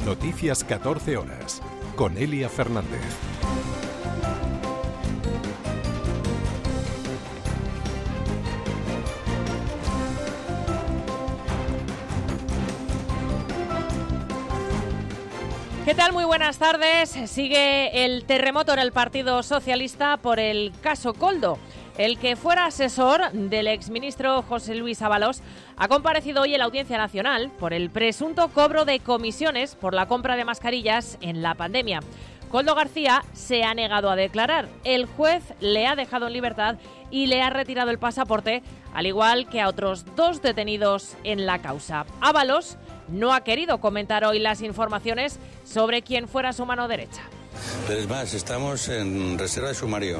Noticias 14 horas, con Elia Fernández. ¿Qué tal? Muy buenas tardes. Sigue el terremoto en el Partido Socialista por el caso Koldo. El que fuera asesor del exministro José Luis Ábalos ha comparecido hoy en la Audiencia Nacional por el presunto cobro de comisiones por la compra de mascarillas en la pandemia. Koldo García se ha negado a declarar. El juez le ha dejado en libertad y le ha retirado el pasaporte, al igual que a otros 2 detenidos en la causa. Ábalos no ha querido comentar hoy las informaciones sobre quién fuera su mano derecha. Pero es más, estamos en reserva de sumario.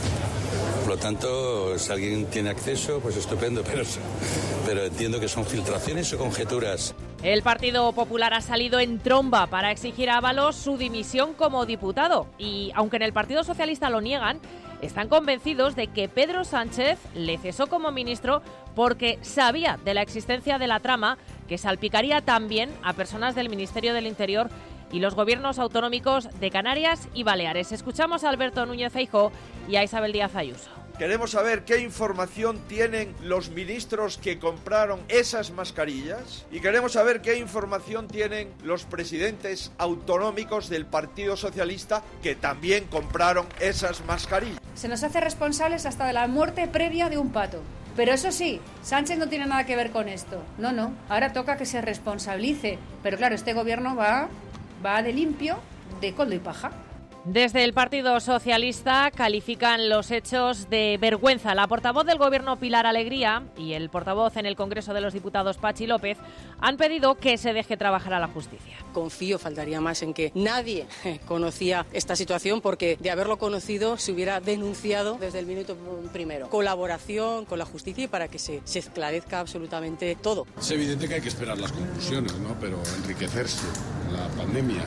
Por lo tanto, si alguien tiene acceso, pues estupendo, pero entiendo que son filtraciones o conjeturas. El Partido Popular ha salido en tromba para exigir a Ábalos su dimisión como diputado. Y aunque en el Partido Socialista lo niegan, están convencidos de que Pedro Sánchez le cesó como ministro porque sabía de la existencia de la trama que salpicaría también a personas del Ministerio del Interior y los gobiernos autonómicos de Canarias y Baleares. Escuchamos a Alberto Núñez Feijóo y a Isabel Díaz Ayuso. Queremos saber qué información tienen los ministros que compraron esas mascarillas y queremos saber qué información tienen los presidentes autonómicos del Partido Socialista que también compraron esas mascarillas. Se nos hace responsables hasta de la muerte previa de un pato. Pero eso sí, Sánchez no tiene nada que ver con esto. No, ahora toca que se responsabilice. Pero claro, este gobierno va de limpio, de coldo y paja. Desde el Partido Socialista califican los hechos de vergüenza. La portavoz del Gobierno, Pilar Alegría, y el portavoz en el Congreso de los Diputados, Patxi López, han pedido que se deje trabajar a la justicia. Confío, faltaría más, en que nadie conocía esta situación, porque de haberlo conocido se hubiera denunciado desde el minuto primero. Colaboración con la justicia y para que se esclarezca absolutamente todo. Es evidente que hay que esperar las conclusiones, ¿no? Pero enriquecerse la pandemia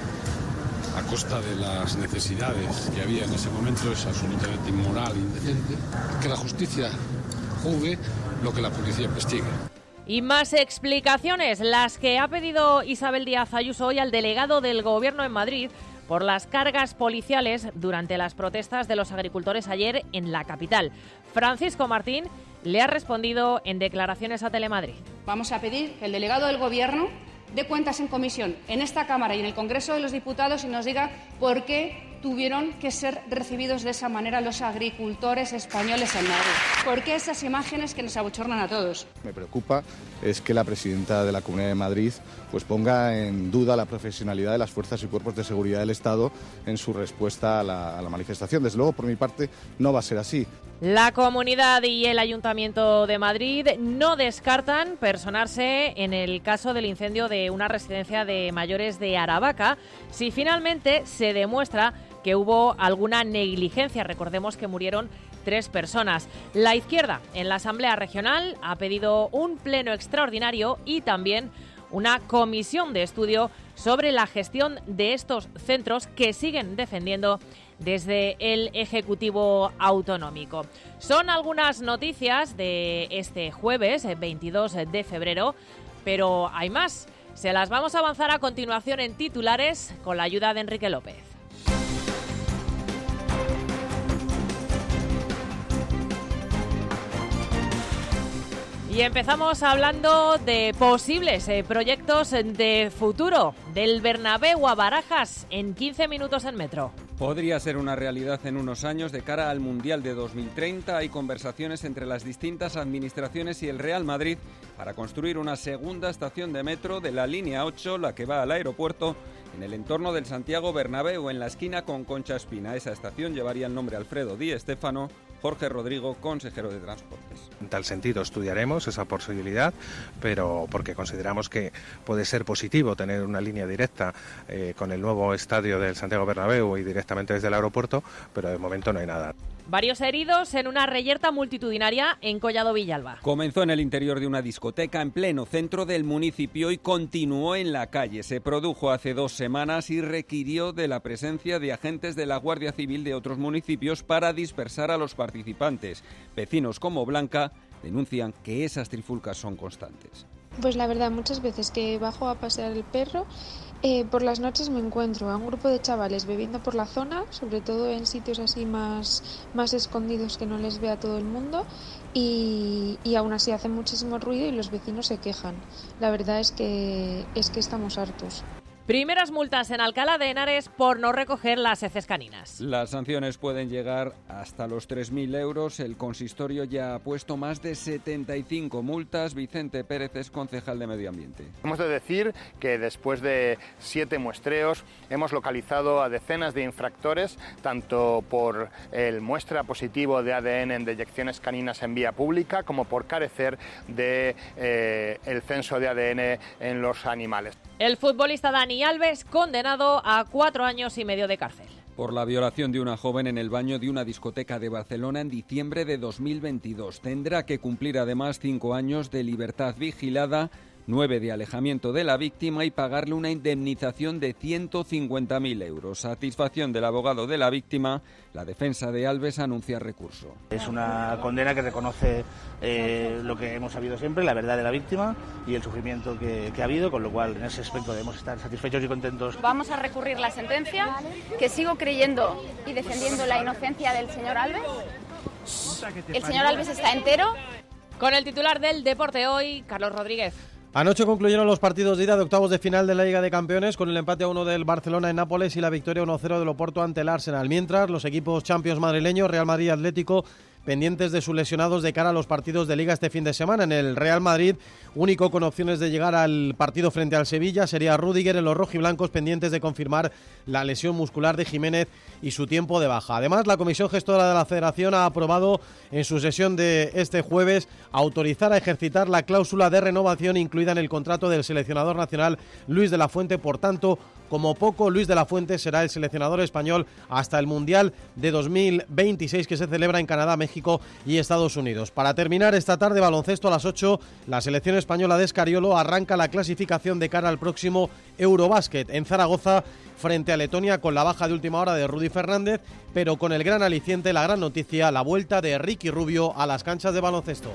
a costa de las necesidades que había en ese momento es absolutamente inmoral e indecente. Que la justicia juzgue lo que la policía investigue. Y más explicaciones, las que ha pedido Isabel Díaz Ayuso hoy al delegado del Gobierno en Madrid por las cargas policiales durante las protestas de los agricultores ayer en la capital. Francisco Martín le ha respondido en declaraciones a Telemadrid. Vamos a pedir que el delegado del Gobierno dé cuentas en comisión, en esta Cámara y en el Congreso de los Diputados y nos diga por qué tuvieron que ser recibidos de esa manera los agricultores españoles en Madrid. ¿Por qué esas imágenes que nos abochornan a todos? Me preocupa es que la presidenta de la Comunidad de Madrid pues ponga en duda la profesionalidad de las fuerzas y cuerpos de seguridad del Estado en su respuesta a la manifestación. Desde luego, por mi parte, no va a ser así. La Comunidad y el Ayuntamiento de Madrid no descartan personarse en el caso del incendio de una residencia de mayores de Aravaca si finalmente se demuestra que hubo alguna negligencia. Recordemos que murieron 3 personas. La izquierda en la Asamblea Regional ha pedido un pleno extraordinario y también una comisión de estudio sobre la gestión de estos centros que siguen defendiendo desde el Ejecutivo Autonómico. Son algunas noticias de este jueves, 22 de febrero, pero hay más. Se las vamos a avanzar a continuación en titulares con la ayuda de Enrique López. Y empezamos hablando de posibles proyectos de futuro del Bernabéu a Barajas en 15 minutos en metro. Podría ser una realidad en unos años de cara al Mundial de 2030. Hay conversaciones entre las distintas administraciones y el Real Madrid para construir una segunda estación de metro de la línea 8, la que va al aeropuerto, en el entorno del Santiago Bernabéu, en la esquina con Concha Espina. Esa estación llevaría el nombre Alfredo Di Stéfano. Jorge Rodrigo, consejero de Transportes. En tal sentido estudiaremos esa posibilidad, pero porque consideramos que puede ser positivo tener una línea directa con el nuevo estadio del Santiago Bernabéu y directamente desde el aeropuerto, pero de momento no hay nada. Varios heridos en una reyerta multitudinaria en Collado Villalba. Comenzó en el interior de una discoteca en pleno centro del municipio y continuó en la calle. Se produjo hace 2 semanas y requirió de la presencia de agentes de la Guardia Civil de otros municipios para dispersar a los participantes. Vecinos como Blanca denuncian que esas trifulcas son constantes. Pues la verdad, muchas veces que bajo a pasear el perro, por las noches me encuentro a un grupo de chavales bebiendo por la zona, sobre todo en sitios así más escondidos que no les vea todo el mundo, y aún así hacen muchísimo ruido y los vecinos se quejan. La verdad es que estamos hartos. Primeras multas en Alcalá de Henares por no recoger las heces caninas. Las sanciones pueden llegar hasta los 3.000 euros. El consistorio ya ha puesto más de 75 multas. Vicente Pérez es concejal de Medio Ambiente. Hemos de decir que después de 7 muestreos hemos localizado a decenas de infractores, tanto por el muestra positivo de ADN en deyecciones caninas en vía pública como por carecer de el censo de ADN en los animales. El futbolista Dani Alves condenado a 4 años y medio de cárcel. Por la violación de una joven en el baño de una discoteca de Barcelona en diciembre de 2022. Tendrá que cumplir además 5 años de libertad vigilada, 9 de alejamiento de la víctima y pagarle una indemnización de 150.000 euros. Satisfacción del abogado de la víctima, la defensa de Alves anuncia recurso. Es una condena que reconoce lo que hemos sabido siempre, la verdad de la víctima y el sufrimiento que ha habido, con lo cual en ese aspecto debemos estar satisfechos y contentos. Vamos a recurrir la sentencia, que sigo creyendo y defendiendo la inocencia del señor Alves. El señor Alves está entero. Con el titular del deporte hoy, Carlos Rodríguez. Anoche concluyeron los partidos de ida de octavos de final de la Liga de Campeones con el empate a 1 del Barcelona en Nápoles y la victoria 1-0 del Oporto ante el Arsenal. Mientras, los equipos champions madrileños, Real Madrid y Atlético, pendientes de sus lesionados de cara a los partidos de Liga este fin de semana. En el Real Madrid, único con opciones de llegar al partido frente al Sevilla, sería Rüdiger. En los rojiblancos, pendientes de confirmar la lesión muscular de Jiménez y su tiempo de baja. Además, la Comisión Gestora de la Federación ha aprobado en su sesión de este jueves autorizar a ejercitar la cláusula de renovación incluida en el contrato del seleccionador nacional Luis de la Fuente. Por tanto, como poco, Luis de la Fuente será el seleccionador español hasta el Mundial de 2026 que se celebra en Canadá, México y Estados Unidos. Para terminar, esta tarde, baloncesto a las 8, la selección española de Escariolo arranca la clasificación de cara al próximo Eurobásquet en Zaragoza frente a Letonia, con la baja de última hora de Rudy Fernández, pero con el gran aliciente, la gran noticia, la vuelta de Ricky Rubio a las canchas de baloncesto.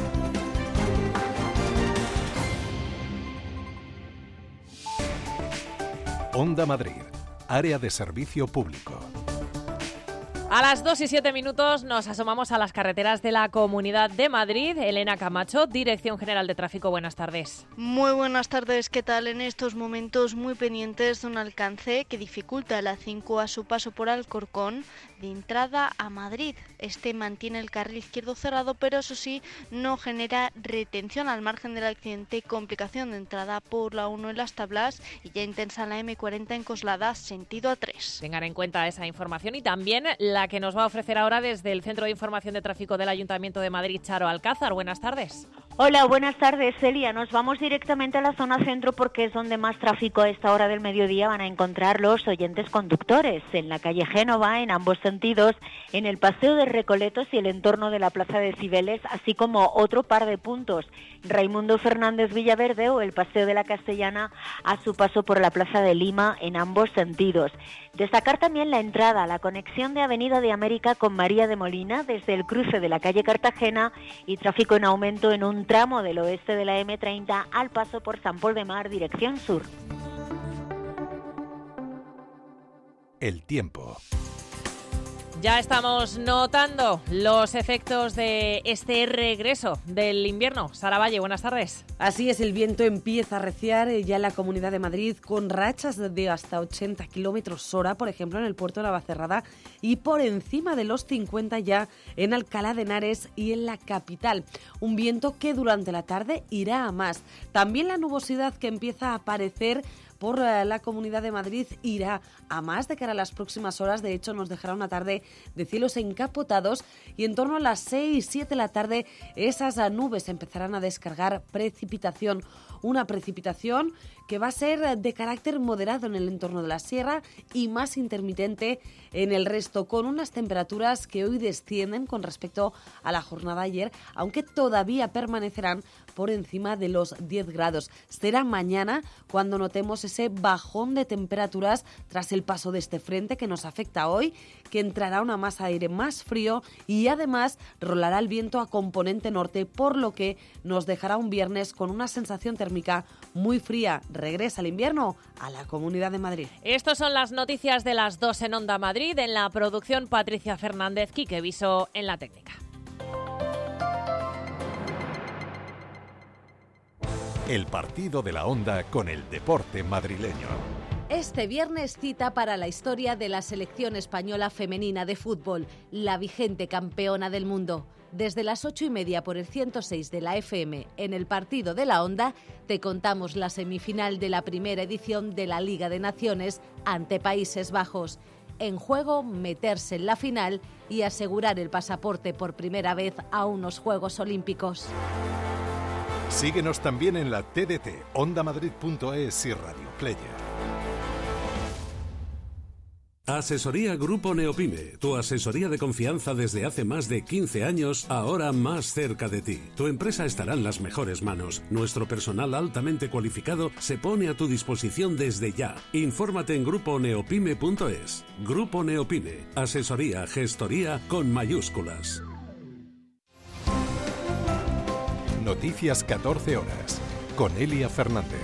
Onda Madrid, área de servicio público. A las 2:07 nos asomamos a las carreteras de la Comunidad de Madrid. Elena Camacho, Dirección General de Tráfico, buenas tardes. Muy buenas tardes, ¿qué tal? En estos momentos muy pendientes de un alcance que dificulta la 5 a su paso por Alcorcón de entrada a Madrid. Este mantiene el carril izquierdo cerrado, pero eso sí, no genera retención al margen del accidente, complicación de entrada por la 1 en Las Tablas y ya intensa la M40 en Coslada, sentido A3. Tengan en cuenta esa información y también la que nos va a ofrecer ahora desde el Centro de Información de Tráfico del Ayuntamiento de Madrid, Charo Alcázar. Buenas tardes. Hola, buenas tardes, Celia. Nos vamos directamente a la zona centro porque es donde más tráfico a esta hora del mediodía van a encontrar los oyentes conductores. En la calle Génova, en ambos sentidos, en el Paseo de Recoletos y el entorno de la Plaza de Cibeles, así como otro par de puntos, Raimundo Fernández Villaverde o el Paseo de la Castellana a su paso por la Plaza de Lima en ambos sentidos. Destacar también la entrada, la conexión de Avenida de América con María de Molina desde el cruce de la calle Cartagena y tráfico en aumento en un tramo del oeste de la M30 al paso por San Pol de Mar, dirección sur. El tiempo. Ya estamos notando los efectos de este regreso del invierno. Sara Valle, buenas tardes. Así es, el viento empieza a arreciar ya en la Comunidad de Madrid con rachas de hasta 80 kilómetros hora, por ejemplo, en el puerto de Navacerrada y por encima de los 50 ya en Alcalá de Henares y en la capital. Un viento que durante la tarde irá a más. También la nubosidad que empieza a aparecer por la Comunidad de Madrid irá a más de cara a las próximas horas. De hecho, nos dejará una tarde de cielos encapotados y en torno a las 6, 7 de la tarde esas nubes empezarán a descargar precipitación. Una precipitación que va a ser de carácter moderado en el entorno de la sierra y más intermitente en el resto, con unas temperaturas que hoy descienden con respecto a la jornada de ayer, aunque todavía permanecerán por encima de los 10 grados. Será mañana cuando notemos ese bajón de temperaturas tras el paso de este frente que nos afecta hoy, que entrará una masa de aire más frío y además rolará el viento a componente norte, por lo que nos dejará un viernes con una sensación térmica muy fría. Regresa el invierno a la Comunidad de Madrid. Estas son las noticias de las 2 en Onda Madrid. En la producción, Patricia Fernández, Quique Viso en la técnica. El partido de la Onda con el deporte madrileño. Este viernes cita para la historia de la selección española femenina de fútbol, la vigente campeona del mundo. Desde las 8:30 por el 106 de la FM en el partido de la Onda, te contamos la semifinal de la primera edición de la Liga de Naciones ante Países Bajos. En juego, meterse en la final y asegurar el pasaporte por primera vez a unos Juegos Olímpicos. Síguenos también en la TDT, ondamadrid.es y Radio Player. Asesoría Grupo Neopime, tu asesoría de confianza desde hace más de 15 años, ahora más cerca de ti. Tu empresa estará en las mejores manos. Nuestro personal altamente cualificado se pone a tu disposición desde ya. Infórmate en gruponeopime.es. Grupo Neopime, asesoría, gestoría con mayúsculas. Noticias 14 horas, con Elia Fernández.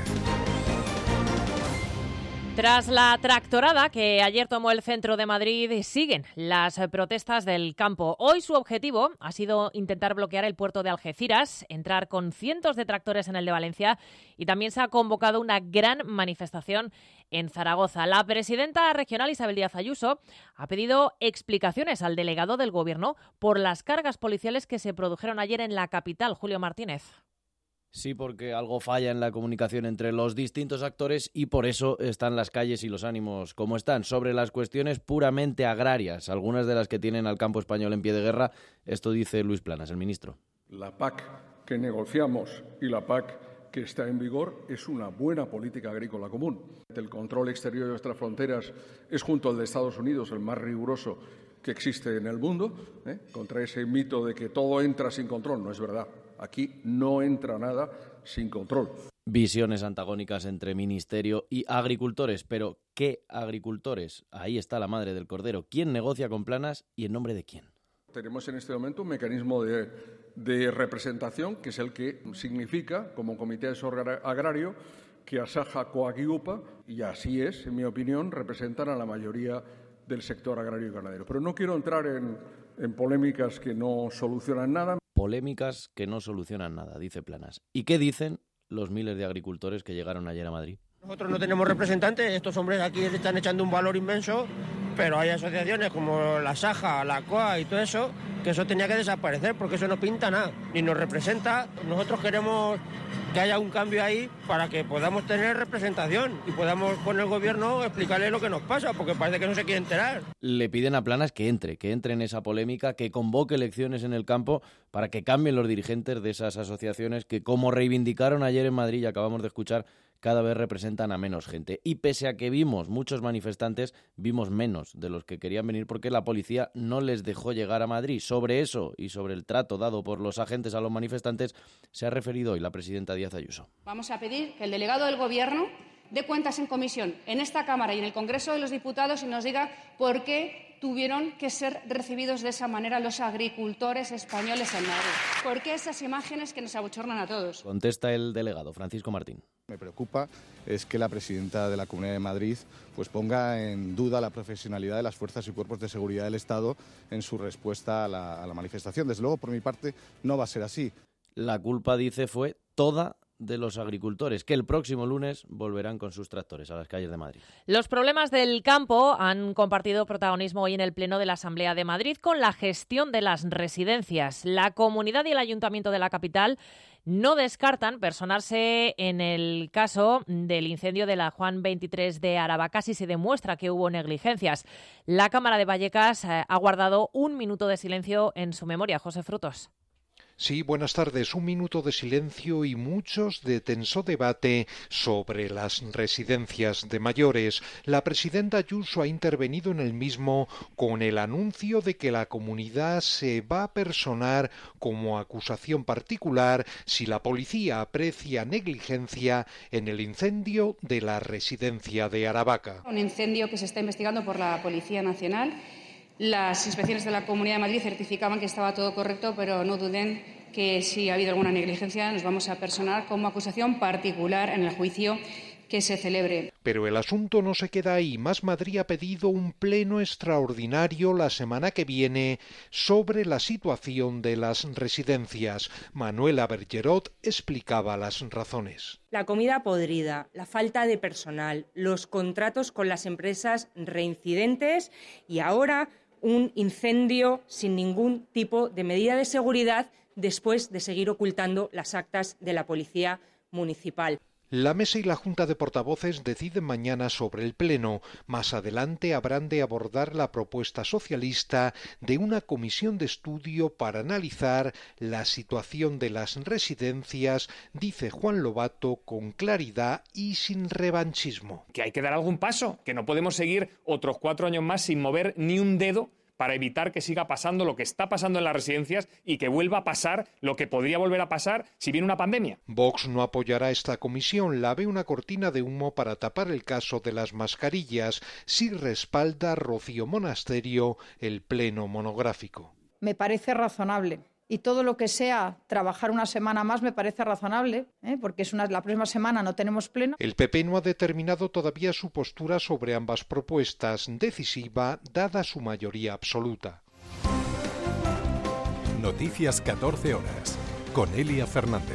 Tras la tractorada que ayer tomó el centro de Madrid, siguen las protestas del campo. Hoy su objetivo ha sido intentar bloquear el puerto de Algeciras, entrar con cientos de tractores en el de Valencia y también se ha convocado una gran manifestación en Zaragoza. La presidenta regional Isabel Díaz Ayuso ha pedido explicaciones al delegado del Gobierno por las cargas policiales que se produjeron ayer en la capital. Julio Martínez. Sí, porque algo falla en la comunicación entre los distintos actores y por eso están las calles y los ánimos como están. Sobre las cuestiones puramente agrarias, algunas de las que tienen al campo español en pie de guerra, esto dice Luis Planas, el ministro. La PAC que negociamos y la PAC que está en vigor es una buena política agrícola común. El control exterior de nuestras fronteras es, junto al de Estados Unidos, el más riguroso que existe en el mundo. Contra ese mito de que todo entra sin control, no es verdad. Aquí no entra nada sin control. Visiones antagónicas entre ministerio y agricultores, pero ¿qué agricultores? Ahí está la madre del cordero. ¿Quién negocia con Planas y en nombre de quién? Tenemos en este momento un mecanismo de representación, que es el que significa, como Comité Asesor Agrario, que Asaja, COAG y UPA, y así es, en mi opinión, representan a la mayoría del sector agrario y ganadero. Pero no quiero entrar en polémicas que no solucionan nada. Polémicas que no solucionan nada, dice Planas. ¿Y qué dicen los miles de agricultores que llegaron ayer a Madrid? Nosotros no tenemos representantes, estos hombres aquí están echando un valor inmenso, pero hay asociaciones como la Saja, la COA y todo eso, que eso tenía que desaparecer porque eso no pinta nada, ni nos representa. Nosotros queremos que haya un cambio ahí para que podamos tener representación y podamos con el gobierno explicarle lo que nos pasa, porque parece que no se quiere enterar. Le piden a Planas que entre en esa polémica, que convoque elecciones en el campo para que cambien los dirigentes de esas asociaciones que, como reivindicaron ayer en Madrid y acabamos de escuchar, cada vez representan a menos gente. Y pese a que vimos muchos manifestantes, vimos menos de los que querían venir porque la policía no les dejó llegar a Madrid. Sobre eso y sobre el trato dado por los agentes a los manifestantes se ha referido hoy la presidenta Díaz Ayuso. Vamos a pedir que el delegado del Gobierno dé cuentas en comisión, en esta Cámara y en el Congreso de los Diputados, y nos diga por qué tuvieron que ser recibidos de esa manera los agricultores españoles en Madrid. ¿Por qué esas imágenes que nos abochornan a todos? Contesta el delegado, Francisco Martín. Me preocupa es que la presidenta de la Comunidad de Madrid pues ponga en duda la profesionalidad de las fuerzas y cuerpos de seguridad del Estado en su respuesta a la manifestación. Desde luego, por mi parte, no va a ser así. La culpa, dice, fue toda de los agricultores, que el próximo lunes volverán con sus tractores a las calles de Madrid. Los problemas del campo han compartido protagonismo hoy en el Pleno de la Asamblea de Madrid con la gestión de las residencias. La Comunidad y el Ayuntamiento de la capital no descartan personarse en el caso del incendio de la Juan 23 de Aravaca si se demuestra que hubo negligencias. La Cámara de Vallecas ha guardado un minuto de silencio en su memoria. José Frutos. Sí, buenas tardes. Un minuto de silencio y muchos de tenso debate sobre las residencias de mayores. La presidenta Ayuso ha intervenido en el mismo con el anuncio de que la comunidad se va a personar como acusación particular si la policía aprecia negligencia en el incendio de la residencia de Aravaca. Un incendio que se está investigando por la Policía Nacional. Las inspecciones de la Comunidad de Madrid certificaban que estaba todo correcto, pero no duden que si ha habido alguna negligencia nos vamos a personar como acusación particular en el juicio que se celebre. Pero el asunto no se queda ahí. Más Madrid ha pedido un pleno extraordinario la semana que viene sobre la situación de las residencias. Manuela Bergerot explicaba las razones. La comida podrida, la falta de personal, los contratos con las empresas reincidentes y ahora un incendio sin ningún tipo de medida de seguridad después de seguir ocultando las actas de la Policía Municipal. La Mesa y la Junta de Portavoces deciden mañana sobre el Pleno. Más adelante habrán de abordar la propuesta socialista de una comisión de estudio para analizar la situación de las residencias, dice Juan Lobato con claridad y sin revanchismo. Que hay que dar algún paso, que no podemos seguir otros 4 años más sin mover ni un dedo para evitar que siga pasando lo que está pasando en las residencias y que vuelva a pasar lo que podría volver a pasar si viene una pandemia. Vox no apoyará esta comisión, la ve una cortina de humo para tapar el caso de las mascarillas. Sí respalda Rocío Monasterio el pleno monográfico. Me parece razonable. Y todo lo que sea trabajar una semana más me parece razonable, porque la próxima semana no tenemos pleno. El PP no ha determinado todavía su postura sobre ambas propuestas, decisiva dada su mayoría absoluta. Noticias 14 horas, con Elia Fernández.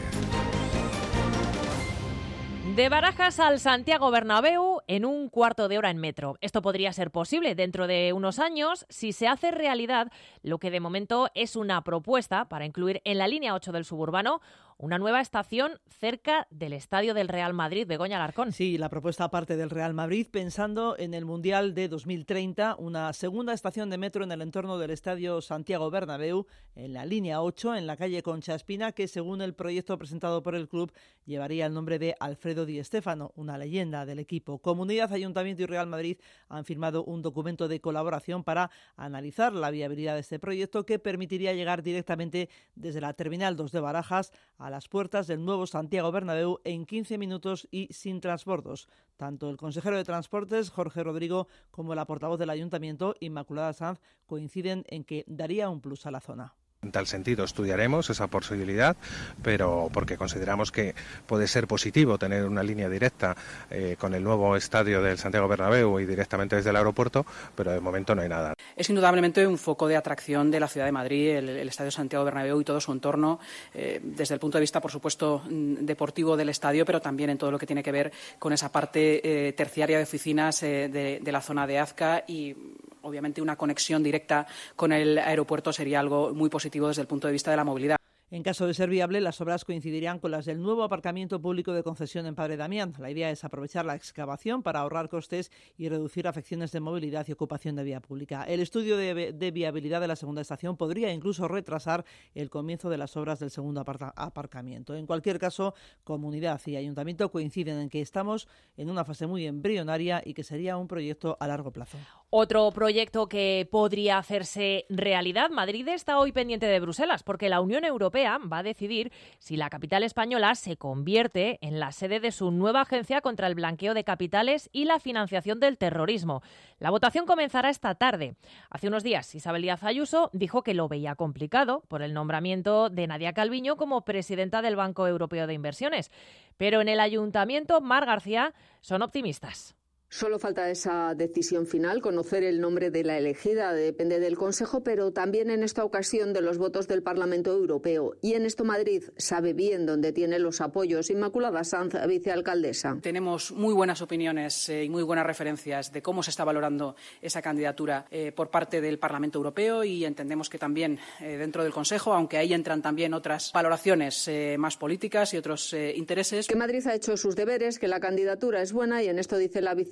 De Barajas al Santiago Bernabéu en un cuarto de hora en metro. Esto podría ser posible dentro de unos años si se hace realidad lo que de momento es una propuesta para incluir en la línea 8 del suburbano una nueva estación cerca del estadio del Real Madrid. Begoña Alarcón. Sí, la propuesta parte del Real Madrid pensando en el Mundial de 2030, una segunda estación de metro en el entorno del estadio Santiago Bernabéu, en la línea 8, en la calle Concha Espina, que según el proyecto presentado por el club llevaría el nombre de Alfredo Di Stéfano, una leyenda del equipo. Comunidad, Ayuntamiento y Real Madrid han firmado un documento de colaboración para analizar la viabilidad de este proyecto que permitiría llegar directamente desde la Terminal 2 de Barajas a las puertas del nuevo Santiago Bernabéu en 15 minutos y sin transbordos. Tanto el consejero de Transportes, Jorge Rodrigo, como la portavoz del Ayuntamiento, Inmaculada Sanz, coinciden en que daría un plus a la zona. En tal sentido, estudiaremos esa posibilidad, pero porque consideramos que puede ser positivo tener una línea directa con el nuevo estadio del Santiago Bernabéu y directamente desde el aeropuerto, pero de momento no hay nada. Es indudablemente un foco de atracción de la ciudad de Madrid, el estadio Santiago Bernabéu y todo su entorno, desde el punto de vista, por supuesto, deportivo del estadio, pero también en todo lo que tiene que ver con esa parte terciaria de oficinas de la zona de Azca y, obviamente, una conexión directa con el aeropuerto sería algo muy positivo desde el punto de vista de la movilidad. En caso de ser viable, las obras coincidirían con las del nuevo aparcamiento público de concesión en Padre Damián. La idea es aprovechar la excavación para ahorrar costes y reducir afecciones de movilidad y ocupación de vía pública. El estudio de viabilidad de la segunda estación podría incluso retrasar el comienzo de las obras del segundo aparcamiento. En cualquier caso, Comunidad y Ayuntamiento coinciden en que estamos en una fase muy embrionaria y que sería un proyecto a largo plazo. Otro proyecto que podría hacerse realidad. Madrid está hoy pendiente de Bruselas porque la Unión Europea va a decidir si la capital española se convierte en la sede de su nueva agencia contra el blanqueo de capitales y la financiación del terrorismo. La votación comenzará esta tarde. Hace unos días, Isabel Díaz Ayuso dijo que lo veía complicado por el nombramiento de Nadia Calviño como presidenta del Banco Europeo de Inversiones. Pero en el Ayuntamiento, Mar García, son optimistas. Solo falta esa decisión final, conocer el nombre de la elegida, depende del Consejo, pero también en esta ocasión de los votos del Parlamento Europeo. Y en esto Madrid sabe bien dónde tiene los apoyos. Inmaculada Sanz, vicealcaldesa. Tenemos muy buenas opiniones y muy buenas referencias de cómo se está valorando esa candidatura por parte del Parlamento Europeo y entendemos que también dentro del Consejo, aunque ahí entran también otras valoraciones más políticas y otros intereses. Que Madrid ha hecho sus deberes, que la candidatura es buena y en esto dice la vicealcaldesa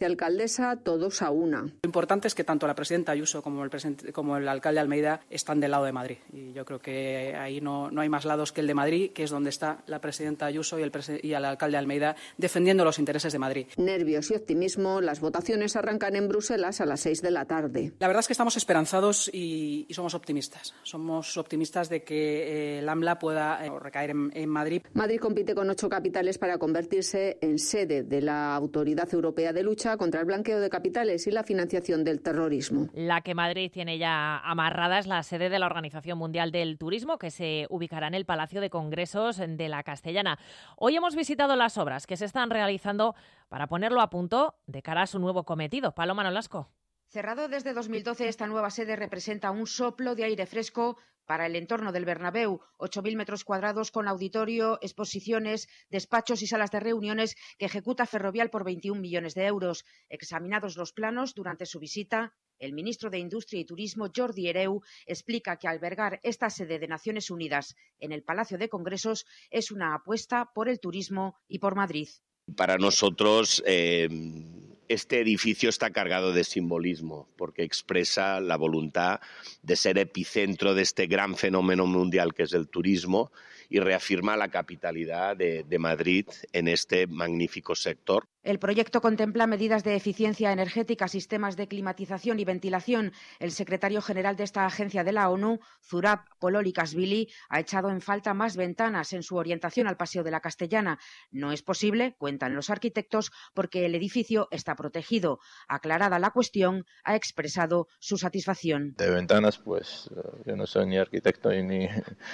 vicealcaldesa, todos a una. Lo importante es que tanto la presidenta Ayuso como el alcalde Almeida están del lado de Madrid. Y yo creo que ahí no hay más lados que el de Madrid, que es donde está la presidenta Ayuso y el alcalde Almeida defendiendo los intereses de Madrid. Nervios y optimismo, las votaciones arrancan en Bruselas a las 6 de la tarde. La verdad es que estamos esperanzados y somos optimistas. Somos optimistas de que el AMLA pueda recaer en Madrid. Madrid compite con 8 capitales para convertirse en sede de la Autoridad Europea de Lucha contra el Blanqueo de Capitales y la financiación del terrorismo. La que Madrid tiene ya amarrada es la sede de la Organización Mundial del Turismo, que se ubicará en el Palacio de Congresos de la Castellana. Hoy hemos visitado las obras que se están realizando para ponerlo a punto de cara a su nuevo cometido. Paloma Nolasco. Cerrado desde 2012, esta nueva sede representa un soplo de aire fresco para el entorno del Bernabéu, 8.000 metros cuadrados con auditorio, exposiciones, despachos y salas de reuniones que ejecuta Ferrovial por 21 millones de euros. Examinados los planos durante su visita, el ministro de Industria y Turismo, Jordi Hereu, explica que albergar esta sede de Naciones Unidas en el Palacio de Congresos es una apuesta por el turismo y por Madrid. Para nosotros este edificio está cargado de simbolismo porque expresa la voluntad de ser epicentro de este gran fenómeno mundial que es el turismo y reafirma la capitalidad de Madrid en este magnífico sector. El proyecto contempla medidas de eficiencia energética, sistemas de climatización y ventilación. El secretario general de esta agencia de la ONU, Zurab Pololikashvili, ha echado en falta más ventanas en su orientación al Paseo de la Castellana. No es posible, cuentan los arquitectos, porque el edificio está protegido. Aclarada la cuestión, ha expresado su satisfacción. De ventanas, pues yo no soy ni arquitecto ni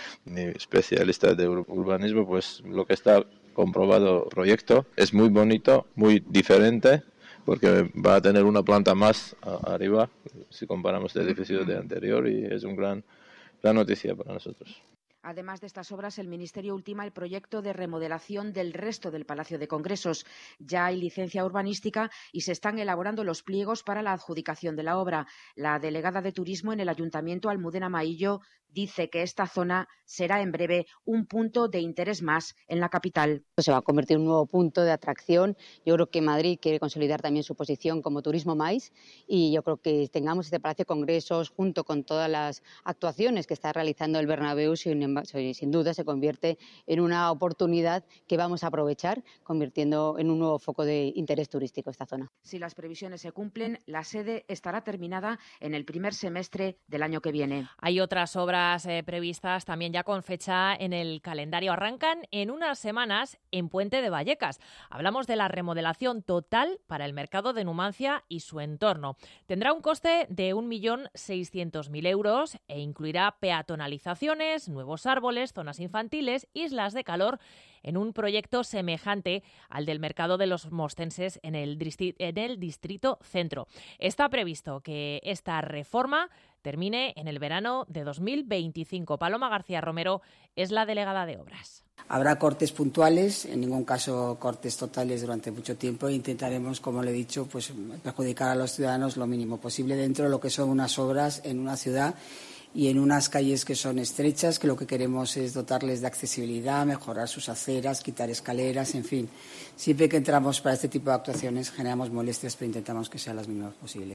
especialista de urbanismo, pues lo que está comprobado proyecto es muy bonito, muy diferente, porque va a tener una planta más arriba si comparamos el edificio de anterior y es una gran noticia para nosotros. Además de estas obras, el Ministerio ultima el proyecto de remodelación del resto del Palacio de Congresos. Ya hay licencia urbanística y se están elaborando los pliegos para la adjudicación de la obra. La delegada de Turismo en el Ayuntamiento, Almudena Maillo, dice que esta zona será en breve un punto de interés más en la capital. Se va a convertir en un nuevo punto de atracción. Yo creo que Madrid quiere consolidar también su posición como turismo más y yo creo que tengamos este Palacio de Congresos junto con todas las actuaciones que está realizando el Bernabéu, sin duda se convierte en una oportunidad que vamos a aprovechar, convirtiendo en un nuevo foco de interés turístico esta zona. Si las previsiones se cumplen, la sede estará terminada en el primer semestre del año que viene. Hay otras obras previstas también ya con fecha en el calendario. Arrancan en unas semanas en Puente de Vallecas. Hablamos de la remodelación total para el mercado de Numancia y su entorno. Tendrá un coste de 1.600.000 euros e incluirá peatonalizaciones, nuevos árboles, zonas infantiles, islas de calor, en un proyecto semejante al del mercado de los mostenses en el distrito centro. Está previsto que esta reforma termine en el verano de 2025. Paloma García Romero es la delegada de obras. Habrá cortes puntuales, en ningún caso cortes totales durante mucho tiempo e intentaremos, como le he dicho, pues perjudicar a los ciudadanos lo mínimo posible dentro de lo que son unas obras en una ciudad y en unas calles que son estrechas, que lo que queremos es dotarles de accesibilidad, mejorar sus aceras, quitar escaleras, en fin. Siempre que entramos para este tipo de actuaciones generamos molestias, pero intentamos que sean las mínimas posibles.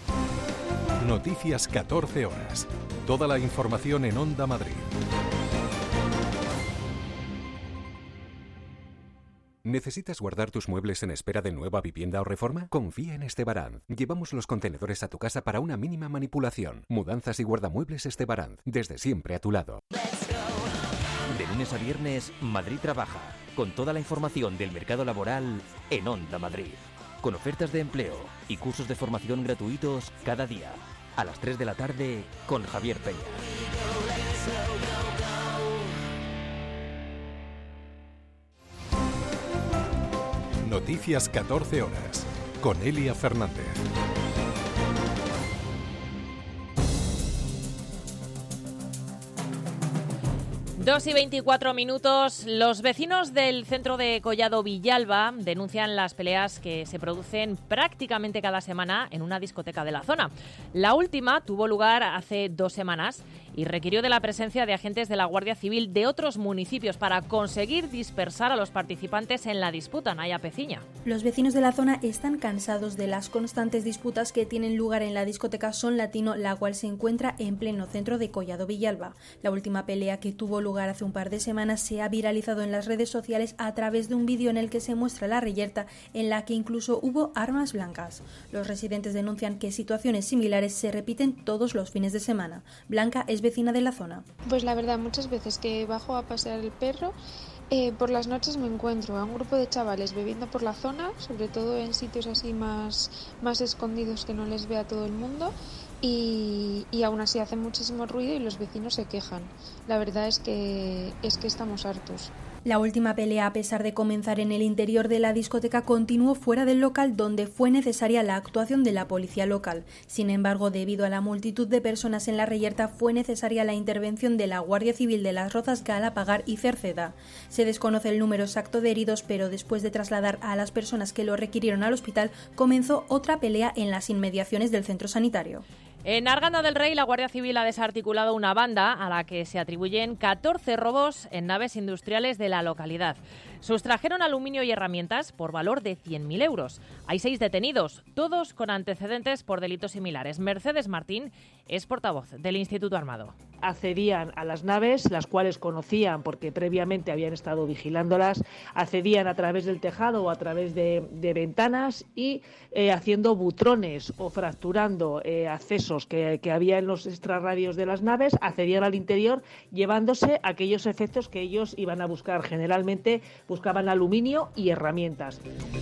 Noticias 14 horas. Toda la información en Onda Madrid. ¿Necesitas guardar tus muebles en espera de nueva vivienda o reforma? Confía en Estebaranz. Llevamos los contenedores a tu casa para una mínima manipulación. Mudanzas y guardamuebles Estebaranz. Desde siempre a tu lado. De lunes a viernes, Madrid Trabaja. Con toda la información del mercado laboral en Onda Madrid. Con ofertas de empleo y cursos de formación gratuitos cada día. A las 3 de la tarde con Javier Peña. Noticias 14 horas, con Elia Fernández. Dos y 24 minutos. Los vecinos del centro de Collado Villalba denuncian las peleas que se producen prácticamente cada semana en una discoteca de la zona. La última tuvo lugar hace 2 semanas y requirió de la presencia de agentes de la Guardia Civil de otros municipios para conseguir dispersar a los participantes en la disputa. Naya Peciña. Los vecinos de la zona están cansados de las constantes disputas que tienen lugar en la discoteca Son Latino, la cual se encuentra en pleno centro de Collado Villalba. La última pelea, que tuvo lugar hace un par de semanas, se ha viralizado en las redes sociales a través de un vídeo en el que se muestra la reyerta, en la que incluso hubo armas blancas. Los residentes denuncian que situaciones similares se repiten todos los fines de semana. Blanca es vecina de la zona. Pues la verdad, muchas veces que bajo a pasear el perro, por las noches me encuentro a un grupo de chavales bebiendo por la zona, sobre todo en sitios así más escondidos que no les vea todo el mundo, y aún así hacen muchísimo ruido y los vecinos se quejan. La verdad es que estamos hartos. La última pelea, a pesar de comenzar en el interior de la discoteca, continuó fuera del local, donde fue necesaria la actuación de la policía local. Sin embargo, debido a la multitud de personas en la reyerta, fue necesaria la intervención de la Guardia Civil de Las Rozas, Galapagar y Cerceda. Se desconoce el número exacto de heridos, pero después de trasladar a las personas que lo requirieron al hospital, comenzó otra pelea en las inmediaciones del centro sanitario. En Arganda del Rey, la Guardia Civil ha desarticulado una banda a la que se atribuyen 14 robos en naves industriales de la localidad. Sustrajeron aluminio y herramientas por valor de 100.000 euros. Hay 6 detenidos, todos con antecedentes por delitos similares. Mercedes Martín es portavoz del Instituto Armado. Accedían a las naves, las cuales conocían porque previamente habían estado vigilándolas, accedían a través del tejado o a través de ventanas y haciendo butrones o fracturando accesos que había en los extrarradios de las naves, accedían al interior llevándose aquellos efectos que ellos iban a buscar. Generalmente buscaban aluminio y herramientas.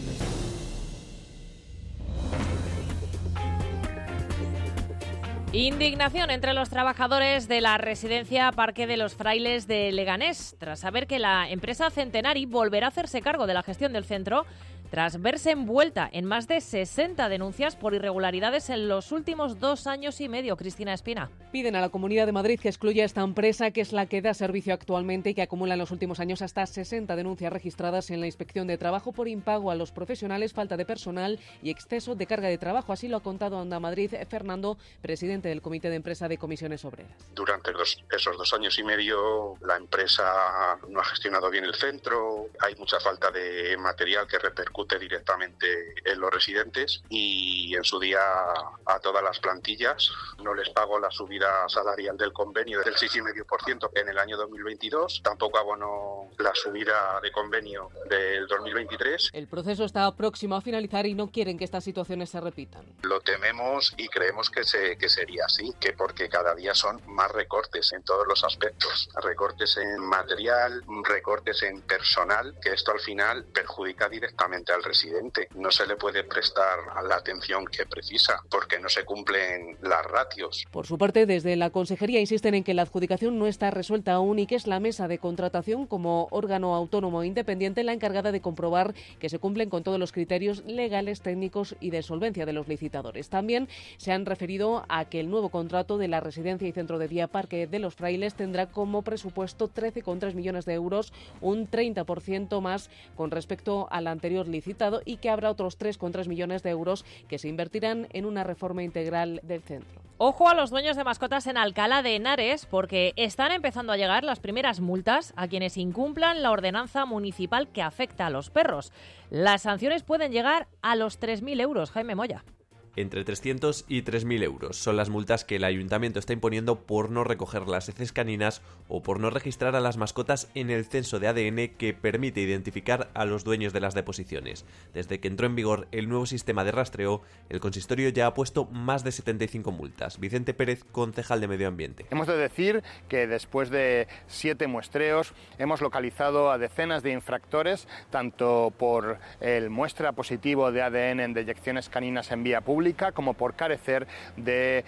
Indignación entre los trabajadores de la residencia Parque de los Frailes de Leganés, tras saber que la empresa Centenari volverá a hacerse cargo de la gestión del centro, tras verse envuelta en más de 60 denuncias por irregularidades en los últimos 2 años y medio. Cristina Espina. Piden a la Comunidad de Madrid que excluya a esta empresa, que es la que da servicio actualmente y que acumula en los últimos años hasta 60 denuncias registradas en la Inspección de Trabajo por impago a los profesionales, falta de personal y exceso de carga de trabajo. Así lo ha contado a Onda Madrid Fernando, presidente del Comité de Empresa de Comisiones Obreras. Durante esos 2 años y medio la empresa no ha gestionado bien el centro, hay mucha falta de material que repercute directamente en los residentes y en su día a todas las plantillas no les pago la subida salarial del convenio del 6,5% en el año 2022, tampoco abono la subida de convenio del 2023. El proceso está próximo a finalizar y no quieren que estas situaciones se repitan. Lo tememos y creemos que sería así, que porque cada día son más recortes en todos los aspectos, recortes en material, recortes en personal, que esto al final perjudica directamente al residente. No se le puede prestar la atención que precisa porque no se cumplen las ratios. Por su parte, desde la Consejería insisten en que la adjudicación no está resuelta aún y que es la mesa de contratación, como órgano autónomo e independiente, la encargada de comprobar que se cumplen con todos los criterios legales, técnicos y de solvencia de los licitadores. También se han referido a que el nuevo contrato de la residencia y centro de día Parque de los Frailes tendrá como presupuesto 13,3 millones de euros, un 30% más con respecto al anterior licitado, y que habrá otros 3,3 millones de euros que se invertirán en una reforma integral del centro. Ojo a los dueños de mascotas en Alcalá de Henares, porque están empezando a llegar las primeras multas a quienes incumplan la ordenanza municipal que afecta a los perros. Las sanciones pueden llegar a los 3.000 euros. Jaime Moya. Entre 300 y 3.000 euros son las multas que el ayuntamiento está imponiendo por no recoger las heces caninas o por no registrar a las mascotas en el censo de ADN que permite identificar a los dueños de las deposiciones. Desde que entró en vigor el nuevo sistema de rastreo, el consistorio ya ha puesto más de 75 multas. Vicente Pérez, concejal de Medio Ambiente. Hemos de decir que después de 7 muestreos hemos localizado a decenas de infractores, tanto por el muestra positivo de ADN en deyecciones caninas en vía pública, como por carecer de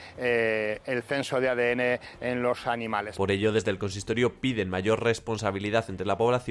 el censo de ADN en los animales. Por ello, desde el consistorio piden mayor responsabilidad entre la población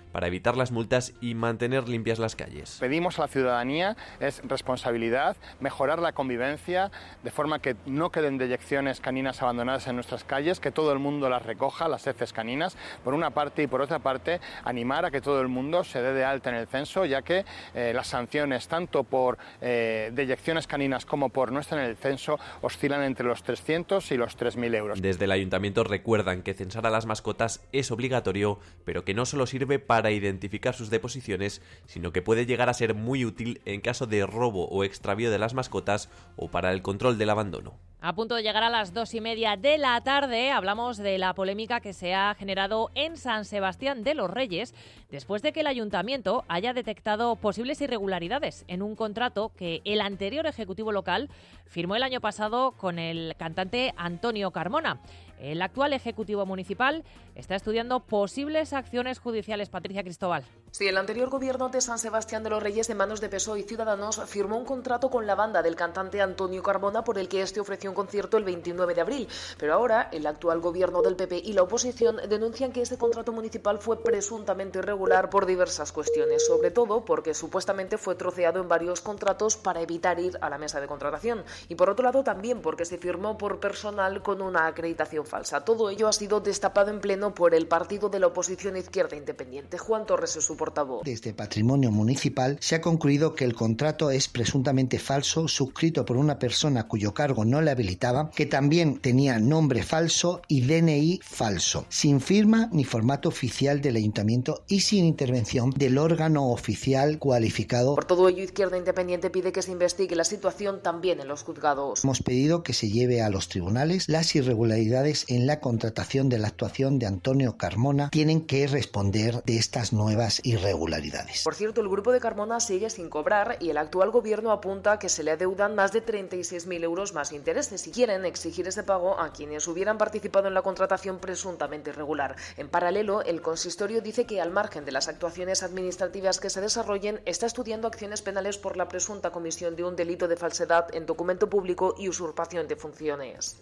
para evitar las multas y mantener limpias las calles. Pedimos a la ciudadanía es responsabilidad, mejorar la convivencia, de forma que no queden deyecciones caninas abandonadas en nuestras calles, que todo el mundo las recoja, las heces caninas, por una parte, y por otra parte, animar a que todo el mundo se dé de alta en el censo, ya que las sanciones, tanto por deyecciones caninas como por no estar en el censo, oscilan entre los 300 y los 3.000 euros. Desde el ayuntamiento recuerdan que censar a las mascotas es obligatorio, pero que no solo sirve para identificar sus deposiciones, sino que puede llegar a ser muy útil en caso de robo o extravío de las mascotas o para el control del abandono. A punto de llegar a las 2:30 de la tarde, hablamos de la polémica que se ha generado en San Sebastián de los Reyes después de que el ayuntamiento haya detectado posibles irregularidades en un contrato que el anterior ejecutivo local firmó el año pasado con el cantante Antonio Carmona. El actual ejecutivo municipal está estudiando posibles acciones judiciales. Patricia Cristóbal. Sí, el anterior gobierno de San Sebastián de los Reyes, de manos de PSOE y Ciudadanos, firmó un contrato con la banda del cantante Antonio Carmona por el que este ofreció un concierto el 29 de abril. Pero ahora el actual gobierno del PP y la oposición denuncian que este contrato municipal fue presuntamente irregular por diversas cuestiones, sobre todo porque supuestamente fue troceado en varios contratos para evitar ir a la mesa de contratación. Y por otro lado también porque se firmó por personal con una acreditación falsa. Todo ello ha sido destapado en pleno por el partido de la oposición Izquierda Independiente. Juan Torres es su portavoz. Desde Patrimonio Municipal se ha concluido que el contrato es presuntamente falso, suscrito por una persona cuyo cargo no le habilitaba, que también tenía nombre falso y DNI falso, sin firma ni formato oficial del ayuntamiento y sin intervención del órgano oficial cualificado. Por todo ello, Izquierda Independiente pide que se investigue la situación también en los juzgados. Hemos pedido que se lleve a los tribunales las irregularidades en la contratación de la actuación de Antonio Carmona. Tienen que responder de estas nuevas irregularidades. Por cierto, el grupo de Carmona sigue sin cobrar y el actual gobierno apunta que se le adeudan más de 36.000 euros más intereses y quieren exigir ese pago a quienes hubieran participado en la contratación presuntamente irregular. En paralelo, el consistorio dice que al margen de las actuaciones administrativas que se desarrollen, está estudiando acciones penales por la presunta comisión de un delito de falsedad en documento público y usurpación de funciones.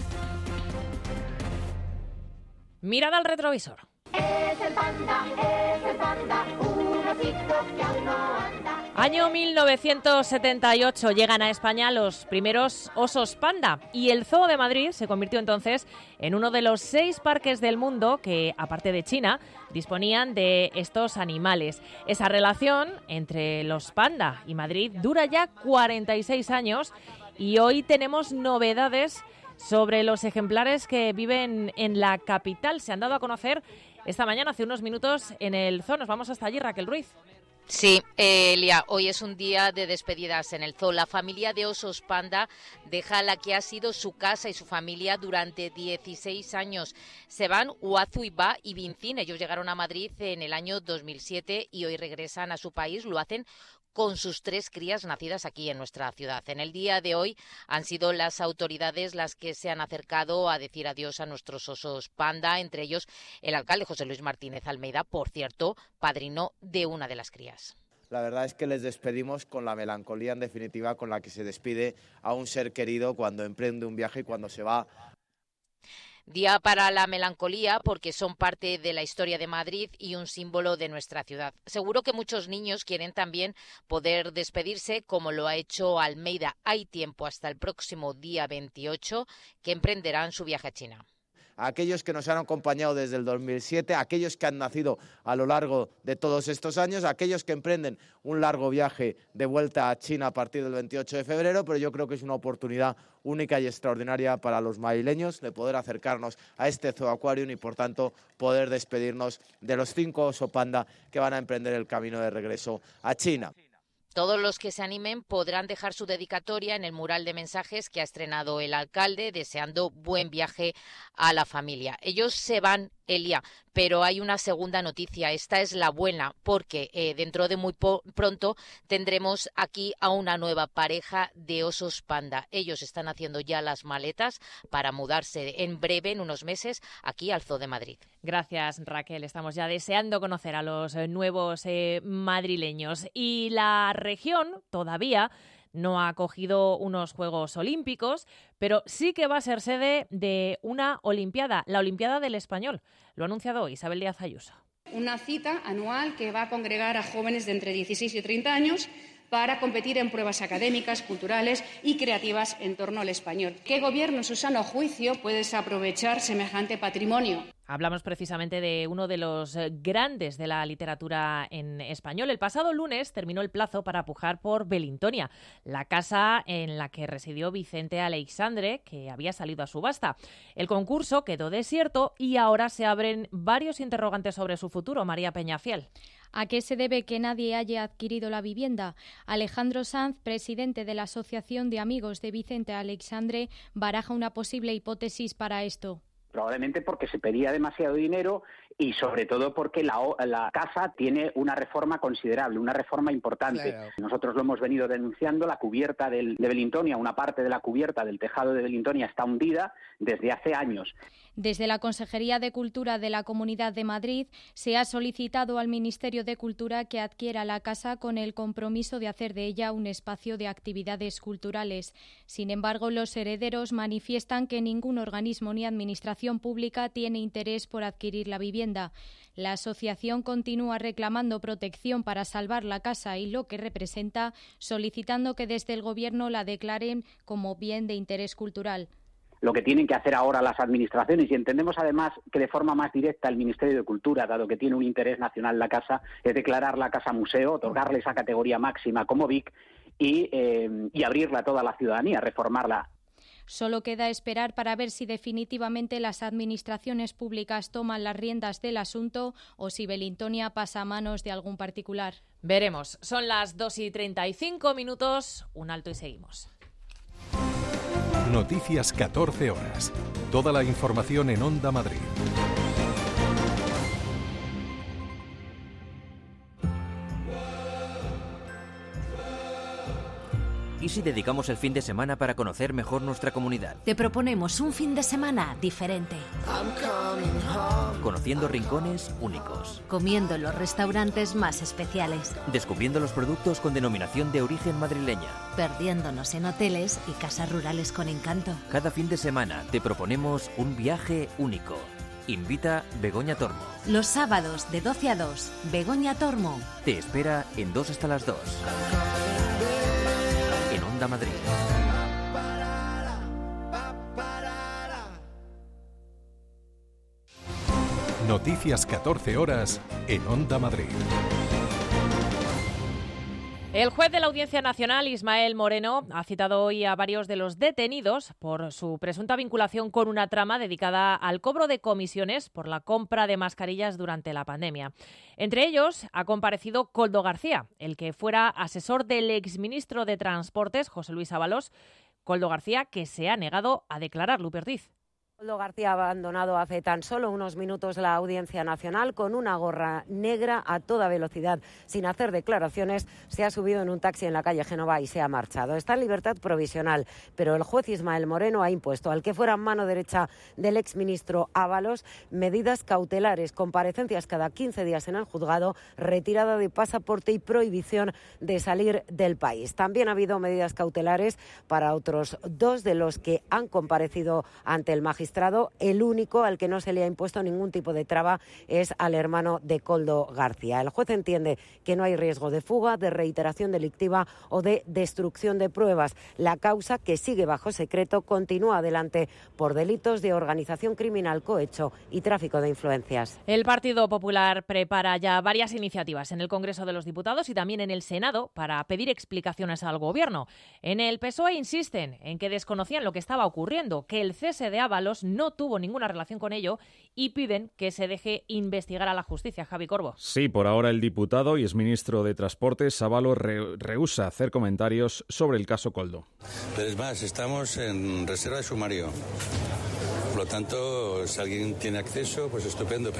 Mirada al retrovisor. Es el panda, un osito que aún no anda. Año 1978 llegan a España los primeros osos panda y el Zoo de Madrid se convirtió entonces en uno de los 6 parques del mundo que, aparte de China, disponían de estos animales. Esa relación entre los panda y Madrid dura ya 46 años y hoy tenemos novedades sobre los ejemplares que viven en la capital. Se han dado a conocer esta mañana, hace unos minutos, en el zoo. Nos vamos hasta allí, Raquel Ruiz. Sí, Elia, hoy es un día de despedidas en el zoo. La familia de osos panda deja la que ha sido su casa y su familia durante 16 años. Se van Uazuiba y Vincín. Ellos llegaron a Madrid en el año 2007 y hoy regresan a su país. Lo hacen con sus 3 crías nacidas aquí en nuestra ciudad. En el día de hoy han sido las autoridades las que se han acercado a decir adiós a nuestros osos panda, entre ellos el alcalde José Luis Martínez Almeida, por cierto, padrino de una de las crías. La verdad es que les despedimos con la melancolía, en definitiva, con la que se despide a un ser querido cuando emprende un viaje y cuando se va. Día para la melancolía porque son parte de la historia de Madrid y un símbolo de nuestra ciudad. Seguro que muchos niños quieren también poder despedirse como lo ha hecho Almeida. Hay tiempo hasta el próximo día 28 que emprenderán su viaje a China. A aquellos que nos han acompañado desde el 2007, a aquellos que han nacido a lo largo de todos estos años, a aquellos que emprenden un largo viaje de vuelta a China a partir del 28 de febrero, pero yo creo que es una oportunidad única y extraordinaria para los madrileños de poder acercarnos a este Zoo Aquarium y, por tanto, poder despedirnos de los 5 oso panda que van a emprender el camino de regreso a China. Todos los que se animen podrán dejar su dedicatoria en el mural de mensajes que ha estrenado el alcalde, deseando buen viaje a la familia. Ellos se van, Elia, pero hay una segunda noticia. Esta es la buena, porque dentro de muy pronto tendremos aquí a una nueva pareja de osos panda. Ellos están haciendo ya las maletas para mudarse en breve, en unos meses, aquí al Zoo de Madrid. Gracias, Raquel. Estamos ya deseando conocer a los nuevos madrileños. Y la región todavía no ha acogido unos Juegos Olímpicos, pero sí que va a ser sede de una Olimpiada, la Olimpiada del Español. Lo ha anunciado hoy Isabel Díaz Ayuso. Una cita anual que va a congregar a jóvenes de entre 16 y 30 años para competir en pruebas académicas, culturales y creativas en torno al español. ¿Qué gobierno, en su sano juicio, puede desaprovechar semejante patrimonio? Hablamos precisamente de uno de los grandes de la literatura en español. El pasado lunes terminó el plazo para pujar por Belintonia, la casa en la que residió Vicente Aleixandre, que había salido a subasta. El concurso quedó desierto y ahora se abren varios interrogantes sobre su futuro. María Peñafiel. ¿A qué se debe que nadie haya adquirido la vivienda? Alejandro Sanz, presidente de la Asociación de Amigos de Vicente Aleixandre, baraja una posible hipótesis para esto. Probablemente porque se pedía demasiado dinero y sobre todo porque la casa tiene una reforma considerable, una reforma importante. Claro. Nosotros lo hemos venido denunciando, la cubierta de Belintonia, una parte de la cubierta del tejado de Belintonia está hundida desde hace años. Desde la Consejería de Cultura de la Comunidad de Madrid se ha solicitado al Ministerio de Cultura que adquiera la casa con el compromiso de hacer de ella un espacio de actividades culturales. Sin embargo, los herederos manifiestan que ningún organismo ni administración pública tiene interés por adquirir la vivienda. La asociación continúa reclamando protección para salvar la casa y lo que representa, solicitando que desde el Gobierno la declaren como bien de interés cultural. Lo que tienen que hacer ahora las administraciones, y entendemos además que de forma más directa el Ministerio de Cultura, dado que tiene un interés nacional la casa, es declarar la casa museo, otorgarle esa categoría máxima como BIC y abrirla a toda la ciudadanía, reformarla. Solo queda esperar para ver si definitivamente las administraciones públicas toman las riendas del asunto o si Belintonia pasa a manos de algún particular. Veremos. Son las 2:35, un alto y seguimos. Noticias 14 horas. Toda la información en Onda Madrid. ¿Y si dedicamos el fin de semana para conocer mejor nuestra comunidad? Te proponemos un fin de semana diferente. Conociendo rincones únicos. Comiendo en los restaurantes más especiales. Descubriendo los productos con denominación de origen madrileña. Perdiéndonos en hoteles y casas rurales con encanto. Cada fin de semana te proponemos un viaje único. Invita Begoña Tormo. Los sábados de 12 a 2, Begoña Tormo. Te espera en 2 hasta las 2. En Onda Madrid. Noticias 14 horas en Onda Madrid. El juez de la Audiencia Nacional, Ismael Moreno, ha citado hoy a varios de los detenidos por su presunta vinculación con una trama dedicada al cobro de comisiones por la compra de mascarillas durante la pandemia. Entre ellos ha comparecido Koldo García, el que fuera asesor del exministro de Transportes, José Luis Ábalos. Koldo García, que se ha negado a declarar. Lupe Ortiz. Koldo García ha abandonado hace tan solo unos minutos la Audiencia Nacional con una gorra negra a toda velocidad. Sin hacer declaraciones, se ha subido en un taxi en la calle Génova y se ha marchado. Está en libertad provisional, pero el juez Ismael Moreno ha impuesto al que fuera mano derecha del exministro Ábalos medidas cautelares, comparecencias cada 15 días en el juzgado, retirada de pasaporte y prohibición de salir del país. También ha habido medidas cautelares para otros dos de los que han comparecido ante el magistrado. El único al que no se le ha impuesto ningún tipo de traba es al hermano de Koldo García. El juez entiende que no hay riesgo de fuga, de reiteración delictiva o de destrucción de pruebas. La causa, que sigue bajo secreto, continúa adelante por delitos de organización criminal, cohecho y tráfico de influencias. El Partido Popular prepara ya varias iniciativas en el Congreso de los Diputados y también en el Senado para pedir explicaciones al Gobierno. En el PSOE insisten en que desconocían lo que estaba ocurriendo, que el cese de Ábalos no tuvo ninguna relación con ello y piden que se deje investigar a la justicia. Javi Corbo. Sí, por ahora el diputado y exministro de Transportes, Ábalos, rehúsa hacer comentarios sobre el caso Koldo. Pero es más, estamos en reserva de sumario. Por lo tanto, si alguien tiene acceso, pues estupendo,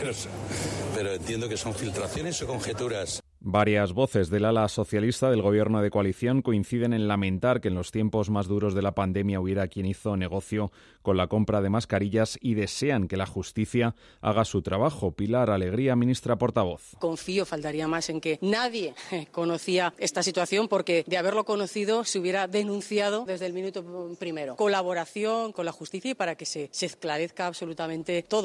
pero entiendo que son filtraciones o conjeturas. Varias voces del ala socialista del gobierno de coalición coinciden en lamentar que en los tiempos más duros de la pandemia hubiera quien hizo negocio con la compra de mascarillas y desean que la justicia haga su trabajo. Pilar Alegría, ministra portavoz. Confío, faltaría más, en que nadie conocía esta situación, porque de haberlo conocido se hubiera denunciado desde el minuto primero. Colaboración con la justicia y para que se esclarezca absolutamente todo.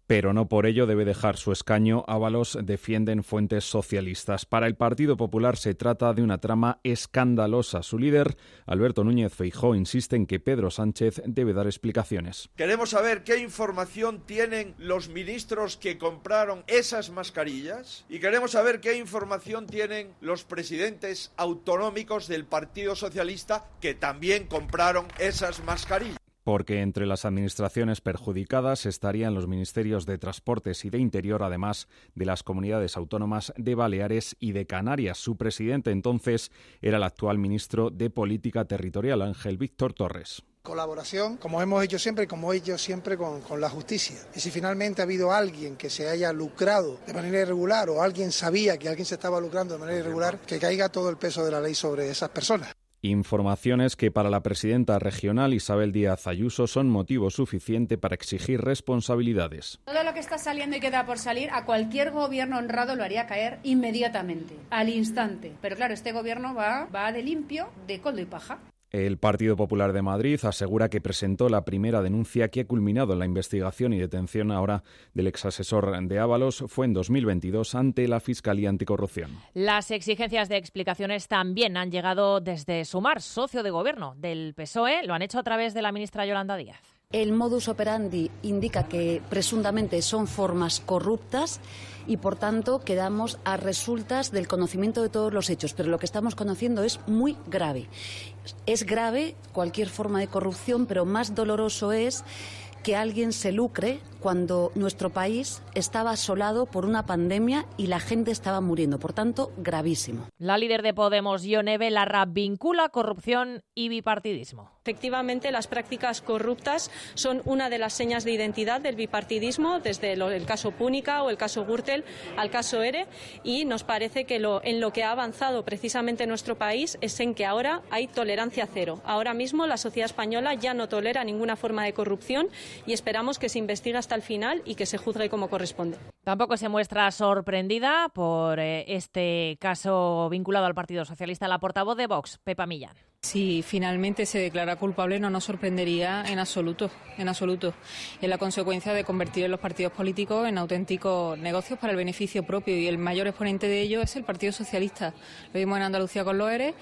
pero no por ello debe dejar su escaño. Ábalos, defienden fuentes socialistas. Para el Partido Popular se trata de una trama escandalosa. Su líder, Alberto Núñez Feijóo, insiste en que Pedro Sánchez debe dar explicaciones. Queremos saber qué información tienen los ministros que compraron esas mascarillas y queremos saber qué información tienen los presidentes autonómicos del Partido Socialista que también compraron esas mascarillas. Porque entre las administraciones perjudicadas estarían los ministerios de Transportes y de Interior, además de las comunidades autónomas de Baleares y de Canarias. Su presidente entonces era el actual ministro de Política Territorial, Ángel Víctor Torres. Colaboración, como hemos hecho siempre y como he hecho siempre con la justicia. Y si finalmente ha habido alguien que se haya lucrado de manera irregular o alguien sabía que alguien se estaba lucrando de manera irregular, que caiga todo el peso de la ley sobre esas personas. Informaciones que para la presidenta regional Isabel Díaz Ayuso son motivo suficiente para exigir responsabilidades. Todo lo que está saliendo y queda por salir, a cualquier gobierno honrado lo haría caer inmediatamente, al instante. Pero claro, este gobierno va de limpio, de coldo y paja. El Partido Popular de Madrid asegura que presentó la primera denuncia que ha culminado en la investigación y detención ahora del exasesor de Ábalos. Fue en 2022 ante la Fiscalía Anticorrupción. Las exigencias de explicaciones también han llegado desde Sumar, socio de gobierno del PSOE. Lo han hecho a través de la ministra Yolanda Díaz. El modus operandi indica que presuntamente son formas corruptas y, por tanto, quedamos a resultas del conocimiento de todos los hechos. Pero lo que estamos conociendo es muy grave. Es grave cualquier forma de corrupción, pero más doloroso es que alguien se lucre cuando nuestro país estaba asolado por una pandemia y la gente estaba muriendo. Por tanto, gravísimo. La líder de Podemos, Ione Belarra, vincula corrupción y bipartidismo. Efectivamente, las prácticas corruptas son una de las señas de identidad del bipartidismo, desde el caso Púnica o el caso Gürtel al caso ERE, y nos parece que en lo que ha avanzado precisamente nuestro país es en que ahora hay tolerancia cero. Ahora mismo la sociedad española ya no tolera ninguna forma de corrupción y esperamos que se investigue hasta el final y que se juzgue como corresponde. Tampoco se muestra sorprendida por este caso vinculado al Partido Socialista la portavoz de Vox, Pepa Millán. Si finalmente se declara culpable no nos sorprendería en absoluto. Es la consecuencia de convertir los partidos políticos en auténticos negocios para el beneficio propio y el mayor exponente de ello es el Partido Socialista. Lo vimos en Andalucía con los ERE.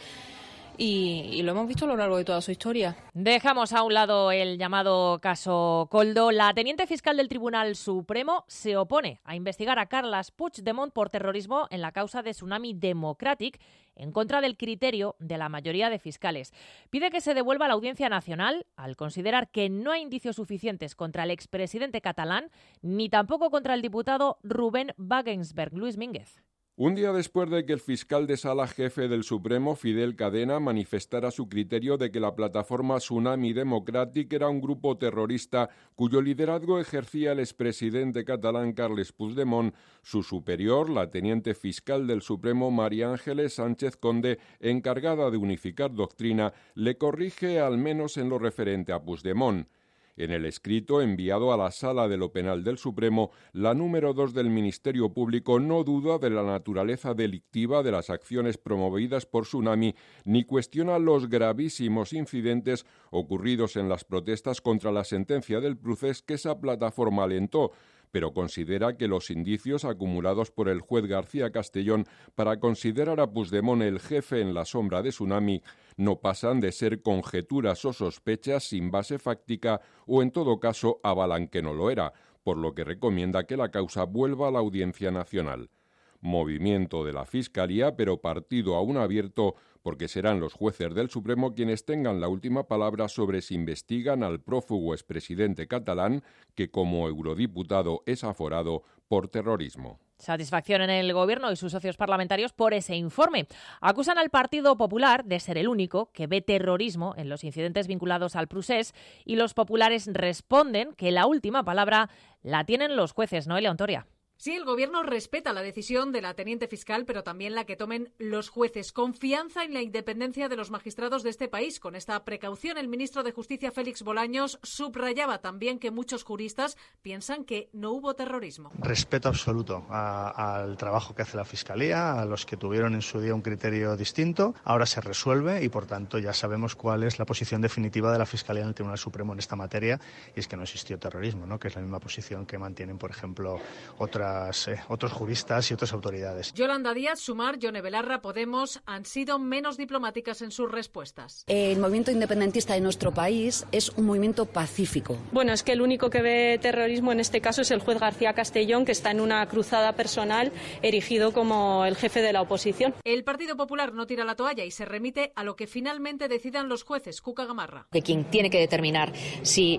Y lo hemos visto a lo largo de toda su historia. Dejamos a un lado el llamado caso Koldo. La teniente fiscal del Tribunal Supremo se opone a investigar a Carles Puigdemont por terrorismo en la causa de Tsunami Democratic, en contra del criterio de la mayoría de fiscales. Pide que se devuelva a la Audiencia Nacional al considerar que no hay indicios suficientes contra el expresidente catalán ni tampoco contra el diputado Rubén Wagensberg. Luis Mínguez. Un día después de que el fiscal de sala jefe del Supremo, Fidel Cadena, manifestara su criterio de que la plataforma Tsunami Democratic era un grupo terrorista cuyo liderazgo ejercía el expresidente catalán Carles Puigdemont, su superior, la teniente fiscal del Supremo María Ángeles Sánchez Conde, encargada de unificar doctrina, le corrige al menos en lo referente a Puigdemont. En el escrito enviado a la Sala de lo Penal del Supremo, la número 2 del Ministerio Público no duda de la naturaleza delictiva de las acciones promovidas por Tsunami ni cuestiona los gravísimos incidentes ocurridos en las protestas contra la sentencia del Procés que esa plataforma alentó, pero considera que los indicios acumulados por el juez García Castellón para considerar a Puigdemont el jefe en la sombra de Tsunami no pasan de ser conjeturas o sospechas sin base fáctica o en todo caso avalan que no lo era, por lo que recomienda que la causa vuelva a la Audiencia Nacional. Movimiento de la Fiscalía, pero partido aún abierto, porque serán los jueces del Supremo quienes tengan la última palabra sobre si investigan al prófugo expresidente catalán, que como eurodiputado es aforado por terrorismo. Satisfacción en el Gobierno y sus socios parlamentarios por ese informe. Acusan al Partido Popular de ser el único que ve terrorismo en los incidentes vinculados al Procés y los populares responden que la última palabra la tienen los jueces. Noelia Ontoria. Sí, el Gobierno respeta la decisión de la teniente fiscal, pero también la que tomen los jueces. Confianza en la independencia de los magistrados de este país. Con esta precaución, el ministro de Justicia, Félix Bolaños, subrayaba también que muchos juristas piensan que no hubo terrorismo. Respeto absoluto al trabajo que hace la Fiscalía, a los que tuvieron en su día un criterio distinto. Ahora se resuelve y, por tanto, ya sabemos cuál es la posición definitiva de la Fiscalía en el Tribunal Supremo en esta materia, y es que no existió terrorismo, ¿no? Que es la misma posición que mantienen, por ejemplo, otros juristas y otras autoridades. Yolanda Díaz, Sumar, Yone Belarra, Podemos han sido menos diplomáticas en sus respuestas. El movimiento independentista de nuestro país es un movimiento pacífico. Bueno, es que el único que ve terrorismo en este caso es el juez García Castellón, que está en una cruzada personal erigido como el jefe de la oposición. El Partido Popular no tira la toalla y se remite a lo que finalmente decidan los jueces. Cuca Gamarra. Que quien tiene que determinar si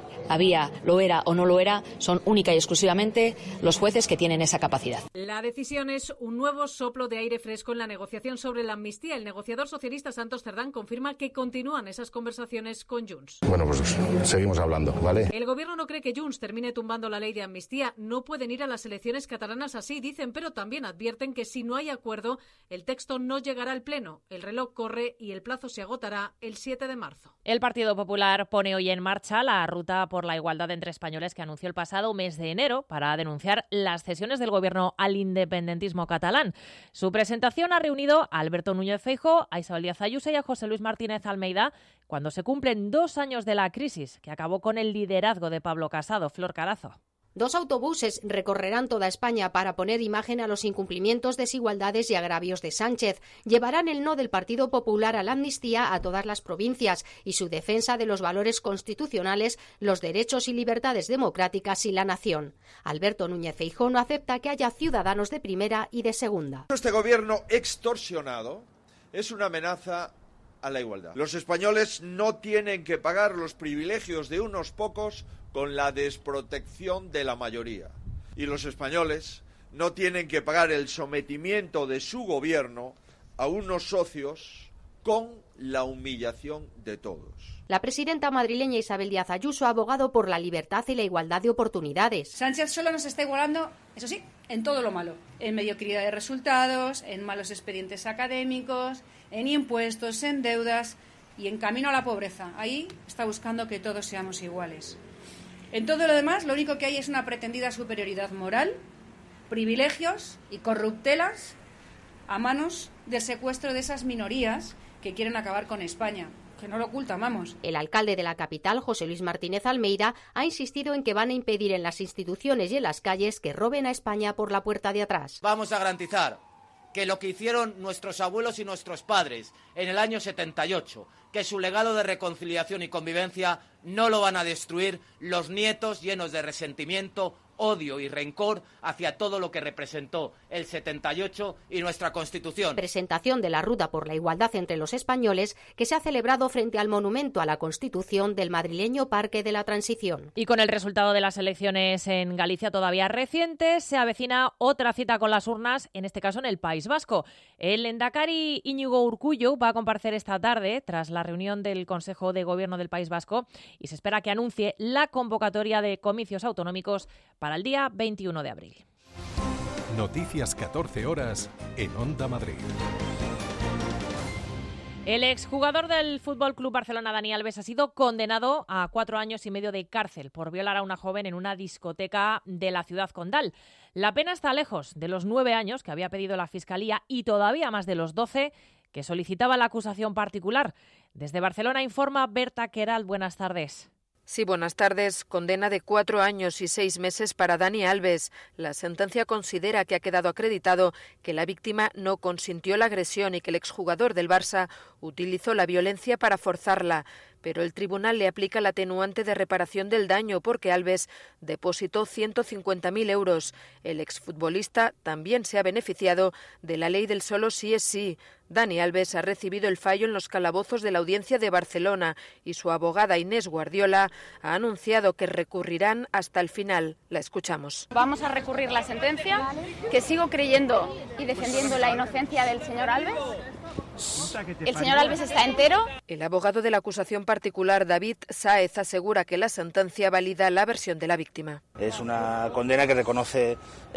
lo era o no lo era son única y exclusivamente los jueces que tienen esa capacidad. La decisión es un nuevo soplo de aire fresco en la negociación sobre la amnistía. El negociador socialista Santos Cerdán confirma que continúan esas conversaciones con Junts. Bueno, pues seguimos hablando, ¿vale? El gobierno no cree que Junts termine tumbando la ley de amnistía. No pueden ir a las elecciones catalanas así, dicen, pero también advierten que si no hay acuerdo, el texto no llegará al Pleno. El reloj corre y el plazo se agotará el 7 de marzo. El Partido Popular pone hoy en marcha la ruta por la igualdad entre españoles que anunció el pasado mes de enero para denunciar las cesiones del gobierno al independentismo catalán. Su presentación ha reunido a Alberto Núñez Feijóo, a Isabel Díaz Ayuso y a José Luis Martínez Almeida cuando se cumplen 2 años de la crisis que acabó con el liderazgo de Pablo Casado. Flor Carazo. 2 autobuses recorrerán toda España para poner imagen a los incumplimientos, desigualdades y agravios de Sánchez. Llevarán el no del Partido Popular a la amnistía a todas las provincias y su defensa de los valores constitucionales, los derechos y libertades democráticas y la nación. Alberto Núñez Feijóo no acepta que haya ciudadanos de primera y de segunda. Este gobierno extorsionado es una amenaza a la igualdad. Los españoles no tienen que pagar los privilegios de unos pocos con la desprotección de la mayoría. Y los españoles no tienen que pagar el sometimiento de su gobierno a unos socios con la humillación de todos. La presidenta madrileña Isabel Díaz Ayuso ha abogado por la libertad y la igualdad de oportunidades. Sánchez solo nos está igualando, eso sí, en todo lo malo. En mediocridad de resultados, en malos expedientes académicos, en impuestos, en deudas y en camino a la pobreza. Ahí está buscando que todos seamos iguales. En todo lo demás, lo único que hay es una pretendida superioridad moral, privilegios y corruptelas a manos del secuestro de esas minorías que quieren acabar con España. Que no lo ocultan, vamos. El alcalde de la capital, José Luis Martínez Almeida, ha insistido en que van a impedir en las instituciones y en las calles que roben a España por la puerta de atrás. Vamos a garantizar que lo que hicieron nuestros abuelos y nuestros padres en el año 78, que su legado de reconciliación y convivencia no lo van a destruir los nietos llenos de resentimiento, odio y rencor hacia todo lo que representó el 78 y nuestra Constitución. Presentación de la Ruta por la Igualdad entre los Españoles que se ha celebrado frente al monumento a la Constitución del madrileño Parque de la Transición. Y con el resultado de las elecciones en Galicia todavía recientes, se avecina otra cita con las urnas, en este caso en el País Vasco. El lehendakari Íñigo Urkullu va a comparecer esta tarde tras la reunión del Consejo de Gobierno del País Vasco y se espera que anuncie la convocatoria de comicios autonómicos para el día 21 de abril. Noticias 14 horas en Onda Madrid. El exjugador del Fútbol Club Barcelona, Dani Alves, ha sido condenado a 4 años y medio de cárcel por violar a una joven en una discoteca de la ciudad condal. La pena está lejos de los 9 años que había pedido la Fiscalía y todavía más de los 12 que solicitaba la acusación particular. Desde Barcelona informa Berta Queralt. Buenas tardes. Sí, buenas tardes. Condena de 4 años y 6 meses para Dani Alves. La sentencia considera que ha quedado acreditado que la víctima no consintió la agresión y que el exjugador del Barça utilizó la violencia para forzarla. Pero el tribunal le aplica la atenuante de reparación del daño porque Alves depositó 150.000 euros. El exfutbolista también se ha beneficiado de la ley del solo sí es sí. Dani Alves ha recibido el fallo en los calabozos de la Audiencia de Barcelona y su abogada Inés Guardiola ha anunciado que recurrirán hasta el final. La escuchamos. Vamos a recurrir la sentencia, que sigo creyendo y defendiendo la inocencia del señor Alves. vemos, el señor Alves está entero. El abogado de la acusación particular, David Sáez, asegura que la sentencia valida la versión de la víctima. Es una condena que reconoce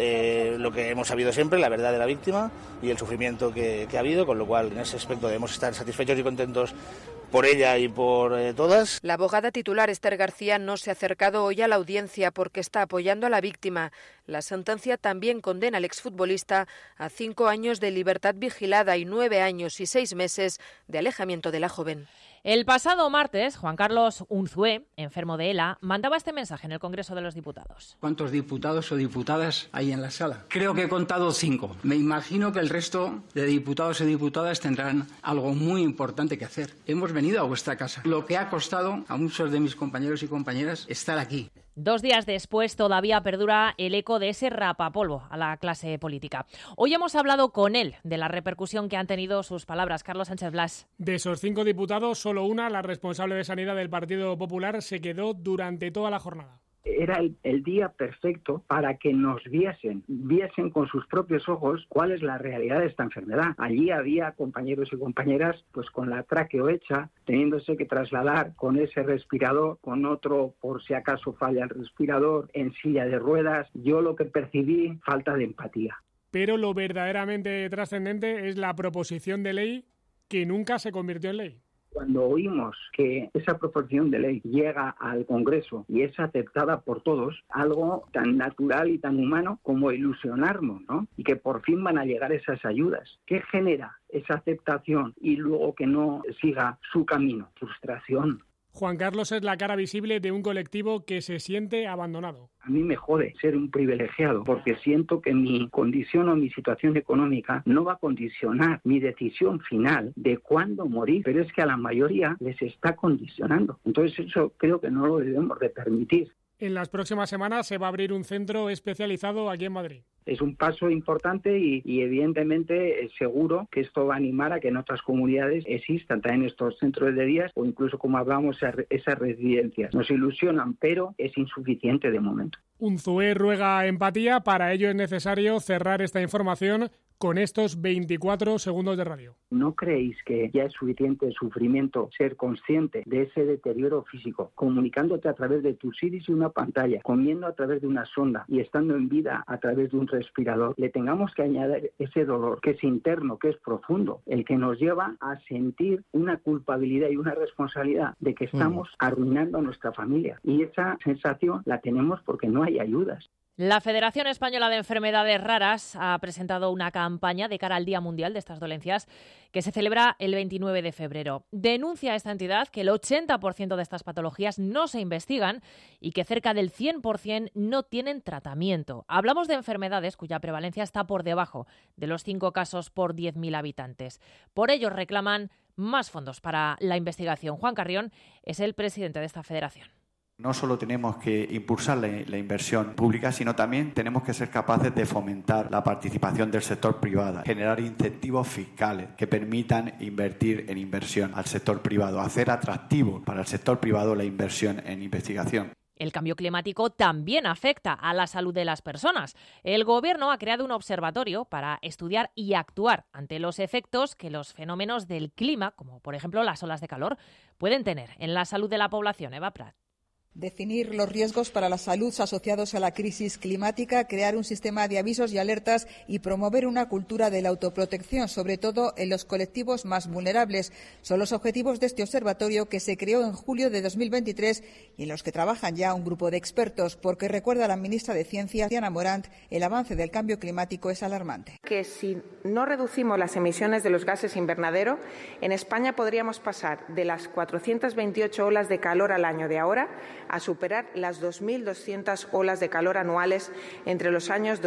lo que hemos sabido siempre, la verdad de la víctima y el sufrimiento que ha habido, con lo cual en ese aspecto debemos estar satisfechos y contentos por ella y por todas. La abogada titular Esther García no se ha acercado hoy a la audiencia porque está apoyando a la víctima. La sentencia también condena al exfutbolista a 5 años de libertad vigilada y 9 años y 6 meses de alejamiento de la joven. El pasado martes, Juan Carlos Unzué, enfermo de ELA, mandaba este mensaje en el Congreso de los Diputados. ¿Cuántos diputados o diputadas hay en la sala? Creo que he contado 5. Me imagino que el resto de diputados y diputadas tendrán algo muy importante que hacer. Hemos venido a vuestra casa. Lo que ha costado a muchos de mis compañeros y compañeras estar aquí. 2 días después todavía perdura el eco de ese rapapolvo a la clase política. Hoy hemos hablado con él de la repercusión que han tenido sus palabras. Carlos Sánchez Blas. De esos 5 diputados, solo una, la responsable de Sanidad del Partido Popular, se quedó durante toda la jornada. Era el día perfecto para que nos viesen con sus propios ojos cuál es la realidad de esta enfermedad. Allí había compañeros y compañeras pues con la tráqueo hecha, teniéndose que trasladar con ese respirador, con otro por si acaso falla el respirador, en silla de ruedas. Yo lo que percibí, falta de empatía. Pero lo verdaderamente trascendente es la proposición de ley que nunca se convirtió en ley. Cuando oímos que esa proposición de ley llega al Congreso y es aceptada por todos, algo tan natural y tan humano como ilusionarnos, ¿no? Y que por fin van a llegar esas ayudas. ¿Qué genera esa aceptación y luego que no siga su camino? Frustración. Juan Carlos es la cara visible de un colectivo que se siente abandonado. A mí me jode ser un privilegiado porque siento que mi condición o mi situación económica no va a condicionar mi decisión final de cuándo morir, pero es que a la mayoría les está condicionando. Entonces eso creo que no lo debemos de permitir. En las próximas semanas se va a abrir un centro especializado aquí en Madrid. Es un paso importante y evidentemente seguro que esto va a animar a que en otras comunidades existan también estos centros de día o incluso, como hablamos, esas residencias. Nos ilusionan, pero es insuficiente de momento. Unzué ruega empatía, para ello es necesario cerrar esta información con estos 24 segundos de radio. ¿No creéis que ya es suficiente sufrimiento ser consciente de ese deterioro físico, comunicándote a través de tus iris y una pantalla, comiendo a través de una sonda y estando en vida a través de un respirador? Le tengamos que añadir ese dolor que es interno, que es profundo, el que nos lleva a sentir una culpabilidad y una responsabilidad de que estamos arruinando a nuestra familia. Y esa sensación la tenemos porque no hay ayudas. La Federación Española de Enfermedades Raras ha presentado una campaña de cara al Día Mundial de estas dolencias que se celebra el 29 de febrero. Denuncia esta entidad que el 80% de estas patologías no se investigan y que cerca del 100% no tienen tratamiento. Hablamos de enfermedades cuya prevalencia está por debajo de los 5 casos por 10.000 habitantes. Por ello reclaman más fondos para la investigación. Juan Carrión es el presidente de esta federación. No solo tenemos que impulsar la inversión pública, sino también tenemos que ser capaces de fomentar la participación del sector privado, generar incentivos fiscales que permitan invertir en inversión al sector privado, hacer atractivo para el sector privado la inversión en investigación. El cambio climático también afecta a la salud de las personas. El Gobierno ha creado un observatorio para estudiar y actuar ante los efectos que los fenómenos del clima, como por ejemplo las olas de calor, pueden tener en la salud de la población. Eva Prat. Definir los riesgos para la salud asociados a la crisis climática, crear un sistema de avisos y alertas y promover una cultura de la autoprotección, sobre todo en los colectivos más vulnerables. Son los objetivos de este observatorio que se creó en julio de 2023 y en los que trabajan ya un grupo de expertos, porque recuerda la ministra de Ciencia, Diana Morant, el avance del cambio climático es alarmante. Que si no reducimos las emisiones de los gases invernadero, en España podríamos pasar de las 428 olas de calor al año de ahora a superar las 2.200 olas de calor anuales entre los años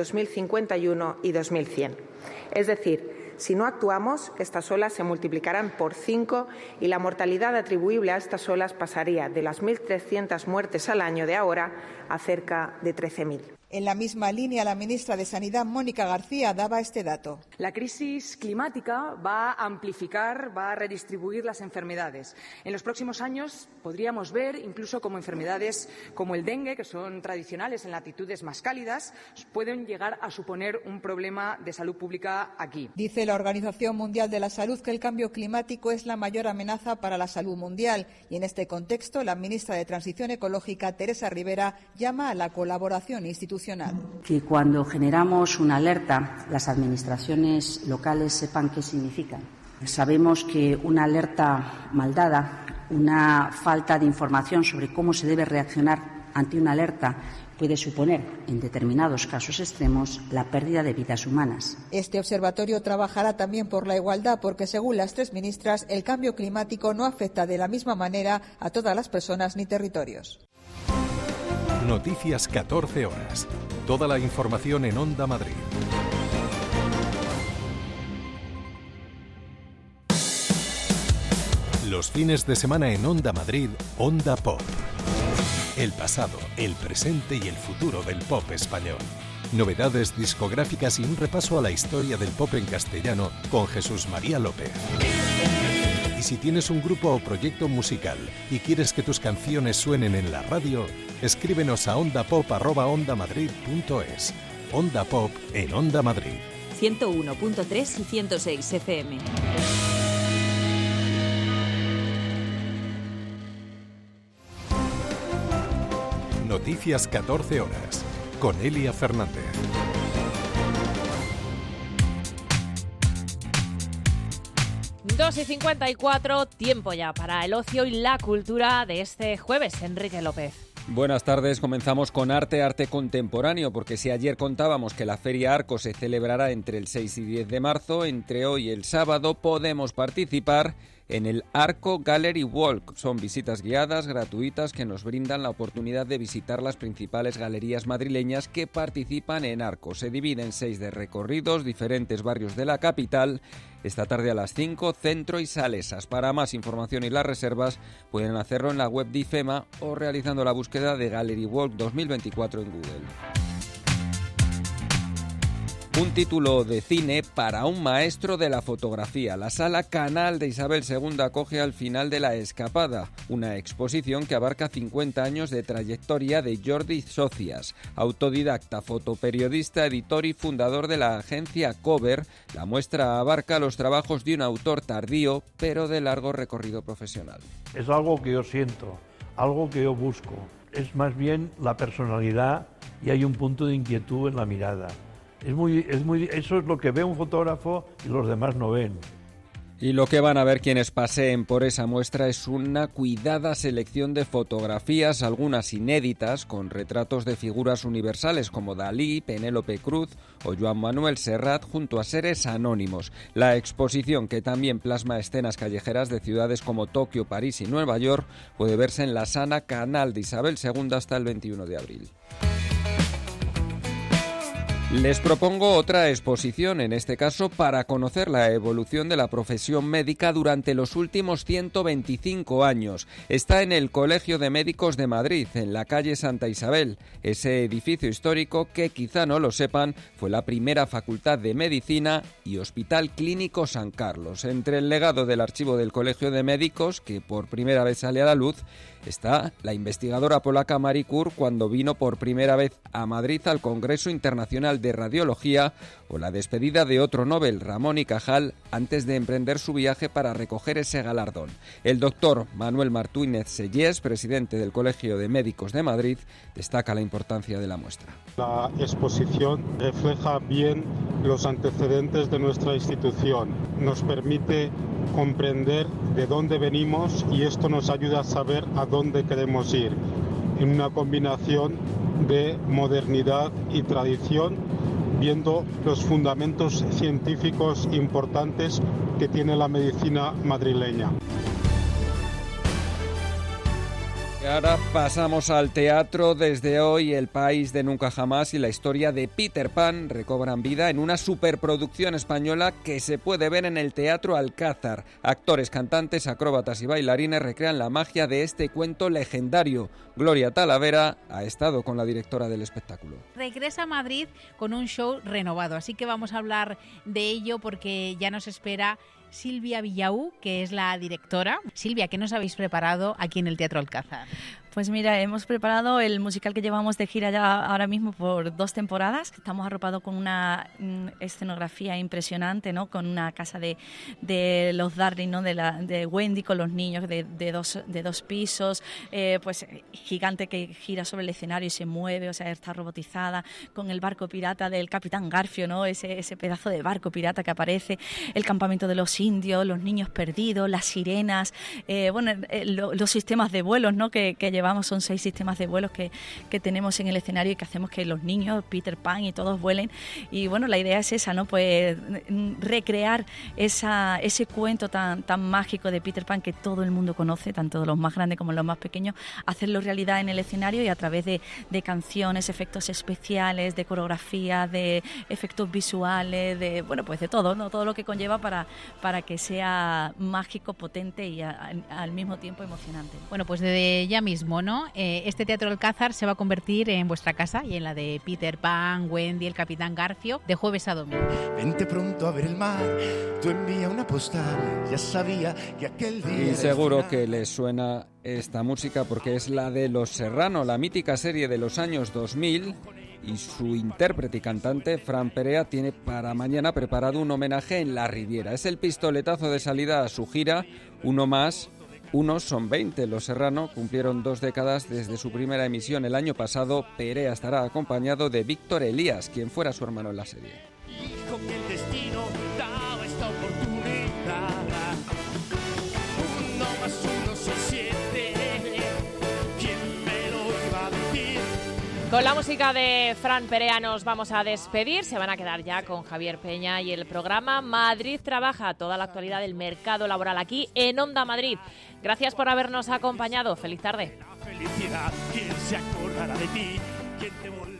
2051 y 2100. Es decir, si no actuamos, estas olas se multiplicarán por 5 y la mortalidad atribuible a estas olas pasaría de las 1.300 muertes al año de ahora a cerca de 13.000. En la misma línea, la ministra de Sanidad, Mónica García, daba este dato. La crisis climática va a amplificar, va a redistribuir las enfermedades. En los próximos años podríamos ver incluso como enfermedades como el dengue, que son tradicionales en latitudes más cálidas, pueden llegar a suponer un problema de salud pública aquí. Dice la Organización Mundial de la Salud que el cambio climático es la mayor amenaza para la salud mundial y en este contexto la ministra de Transición Ecológica, Teresa Rivera, llama a la colaboración institucional. Que cuando generamos una alerta, las administraciones locales sepan qué significa. Sabemos que una alerta mal dada, una falta de información sobre cómo se debe reaccionar ante una alerta, puede suponer, en determinados casos extremos, la pérdida de vidas humanas. Este observatorio trabajará también por la igualdad porque, según las tres ministras, el cambio climático no afecta de la misma manera a todas las personas ni territorios. Noticias 14 horas. Toda la información en Onda Madrid. Los fines de semana en Onda Madrid, Onda Pop. El pasado, el presente y el futuro del pop español. Novedades discográficas y un repaso a la historia del pop en castellano con Jesús María López. Y si tienes un grupo o proyecto musical y quieres que tus canciones suenen en la radio, escríbenos a ondapop@ondamadrid.es. Onda Pop en Onda Madrid. 101.3 y 106 FM. Noticias 14 horas con Elia Fernández. Dos y 54, tiempo ya para el ocio y la cultura de este jueves. Enrique López. Buenas tardes, comenzamos con arte contemporáneo, porque si ayer contábamos que la Feria Arco se celebrará entre el 6 y 10 de marzo, entre hoy y el sábado podemos participar en el Arco Gallery Walk. Son visitas guiadas gratuitas que nos brindan la oportunidad de visitar las principales galerías madrileñas que participan en Arco. Se divide en 6 de recorridos, diferentes barrios de la capital. Esta tarde a las 5, Centro y Salesas. Para más información y las reservas pueden hacerlo en la web de IFEMA o realizando la búsqueda de Gallery Walk 2024 en Google. Un título de cine para un maestro de la fotografía. La Sala Canal de Isabel II acoge Al final de la escapada, una exposición que abarca 50 años de trayectoria de Jordi Socias, autodidacta, fotoperiodista, editor y fundador de la agencia Cover. La muestra abarca los trabajos de un autor tardío, pero de largo recorrido profesional. Es algo que yo siento, algo que yo busco. Es más bien la personalidad y hay un punto de inquietud en la mirada. Eso es lo que ve un fotógrafo y los demás no ven. Y lo que van a ver quienes paseen por esa muestra es una cuidada selección de fotografías, algunas inéditas, con retratos de figuras universales como Dalí, Penélope Cruz o Joan Manuel Serrat, junto a seres anónimos. La exposición, que también plasma escenas callejeras de ciudades como Tokio, París y Nueva York, puede verse en la Sala Canal de Isabel II hasta el 21 de abril. Les propongo otra exposición, en este caso para conocer la evolución de la profesión médica durante los últimos 125 años. Está en el Colegio de Médicos de Madrid, en la calle Santa Isabel. Ese edificio histórico, que quizá no lo sepan, fue la primera Facultad de Medicina y Hospital Clínico San Carlos. Entre el legado del archivo del Colegio de Médicos, que por primera vez sale a la luz, está la investigadora polaca Marie Curie cuando vino por primera vez a Madrid al Congreso Internacional de Radiología, o la despedida de otro Nobel, Ramón y Cajal, antes de emprender su viaje para recoger ese galardón. El doctor Manuel Martínez Sellés, presidente del Colegio de Médicos de Madrid, destaca la importancia de la muestra. La exposición refleja bien los antecedentes de nuestra institución. Nos permite comprender de dónde venimos y esto nos ayuda a saber a dónde queremos ir, en una combinación de modernidad y tradición, viendo los fundamentos científicos importantes que tiene la medicina madrileña. Y ahora pasamos al teatro. Desde hoy, El país de nunca jamás y la historia de Peter Pan recobran vida en una superproducción española que se puede ver en el Teatro Alcázar. Actores, cantantes, acróbatas y bailarines recrean la magia de este cuento legendario. Gloria Talavera ha estado con la directora del espectáculo. Regresa a Madrid con un show renovado, así que vamos a hablar de ello porque ya nos espera Silvia Villaú, que es la directora. Silvia, ¿qué nos habéis preparado aquí en el Teatro Alcázar? Pues mira, hemos preparado el musical que llevamos de gira ya ahora mismo por 2 temporadas. Estamos arropados con una escenografía impresionante, ¿no? Con una casa de los Darling, ¿no? De Wendy, con los niños de dos pisos, pues gigante que gira sobre el escenario y se mueve, o sea, está robotizada, con el barco pirata del Capitán Garfio, ¿no? Ese pedazo de barco pirata que aparece, el campamento de los indios, los niños perdidos, las sirenas, los sistemas de vuelos, ¿no? Que llevamos, son 6 sistemas de vuelos que tenemos en el escenario y que hacemos que los niños, Peter Pan y todos vuelen. Y bueno, la idea es esa, ¿no? Pues recrear ese cuento tan mágico de Peter Pan que todo el mundo conoce, tanto los más grandes como los más pequeños, hacerlo realidad en el escenario y a través de canciones, efectos especiales, de coreografía, de efectos visuales, de todo, ¿no? Todo lo que conlleva para que sea mágico, potente y al mismo tiempo emocionante. Bueno, pues desde ya mismo, ¿no? Este Teatro Alcázar se va a convertir en vuestra casa y en la de Peter Pan, Wendy, el Capitán Garfio, de jueves a domingo. Vente pronto a ver el mar, tú envía una postal, ya sabía que aquel día... Y seguro que les suena esta música porque es la de Los Serrano, la mítica serie de los años 2000, y su intérprete y cantante, Fran Perea, tiene para mañana preparado un homenaje en La Riviera. Es el pistoletazo de salida a su gira, Unos son 20. Los Serrano cumplieron 2 décadas desde su primera emisión el año pasado. Perea estará acompañado de Víctor Elías, quien fuera su hermano en la serie. Y con el destino daba esta oportunidad. 1 más 1 son 7. ¿Quién me lo iba a decir? Con la música de Fran Perea nos vamos a despedir. Se van a quedar ya con Javier Peña y el programa Madrid Trabaja, toda la actualidad del mercado laboral aquí en Onda Madrid. Gracias por habernos acompañado. Feliz tarde. Felicidad, ¿quién se acordará de ti? ¿Quién te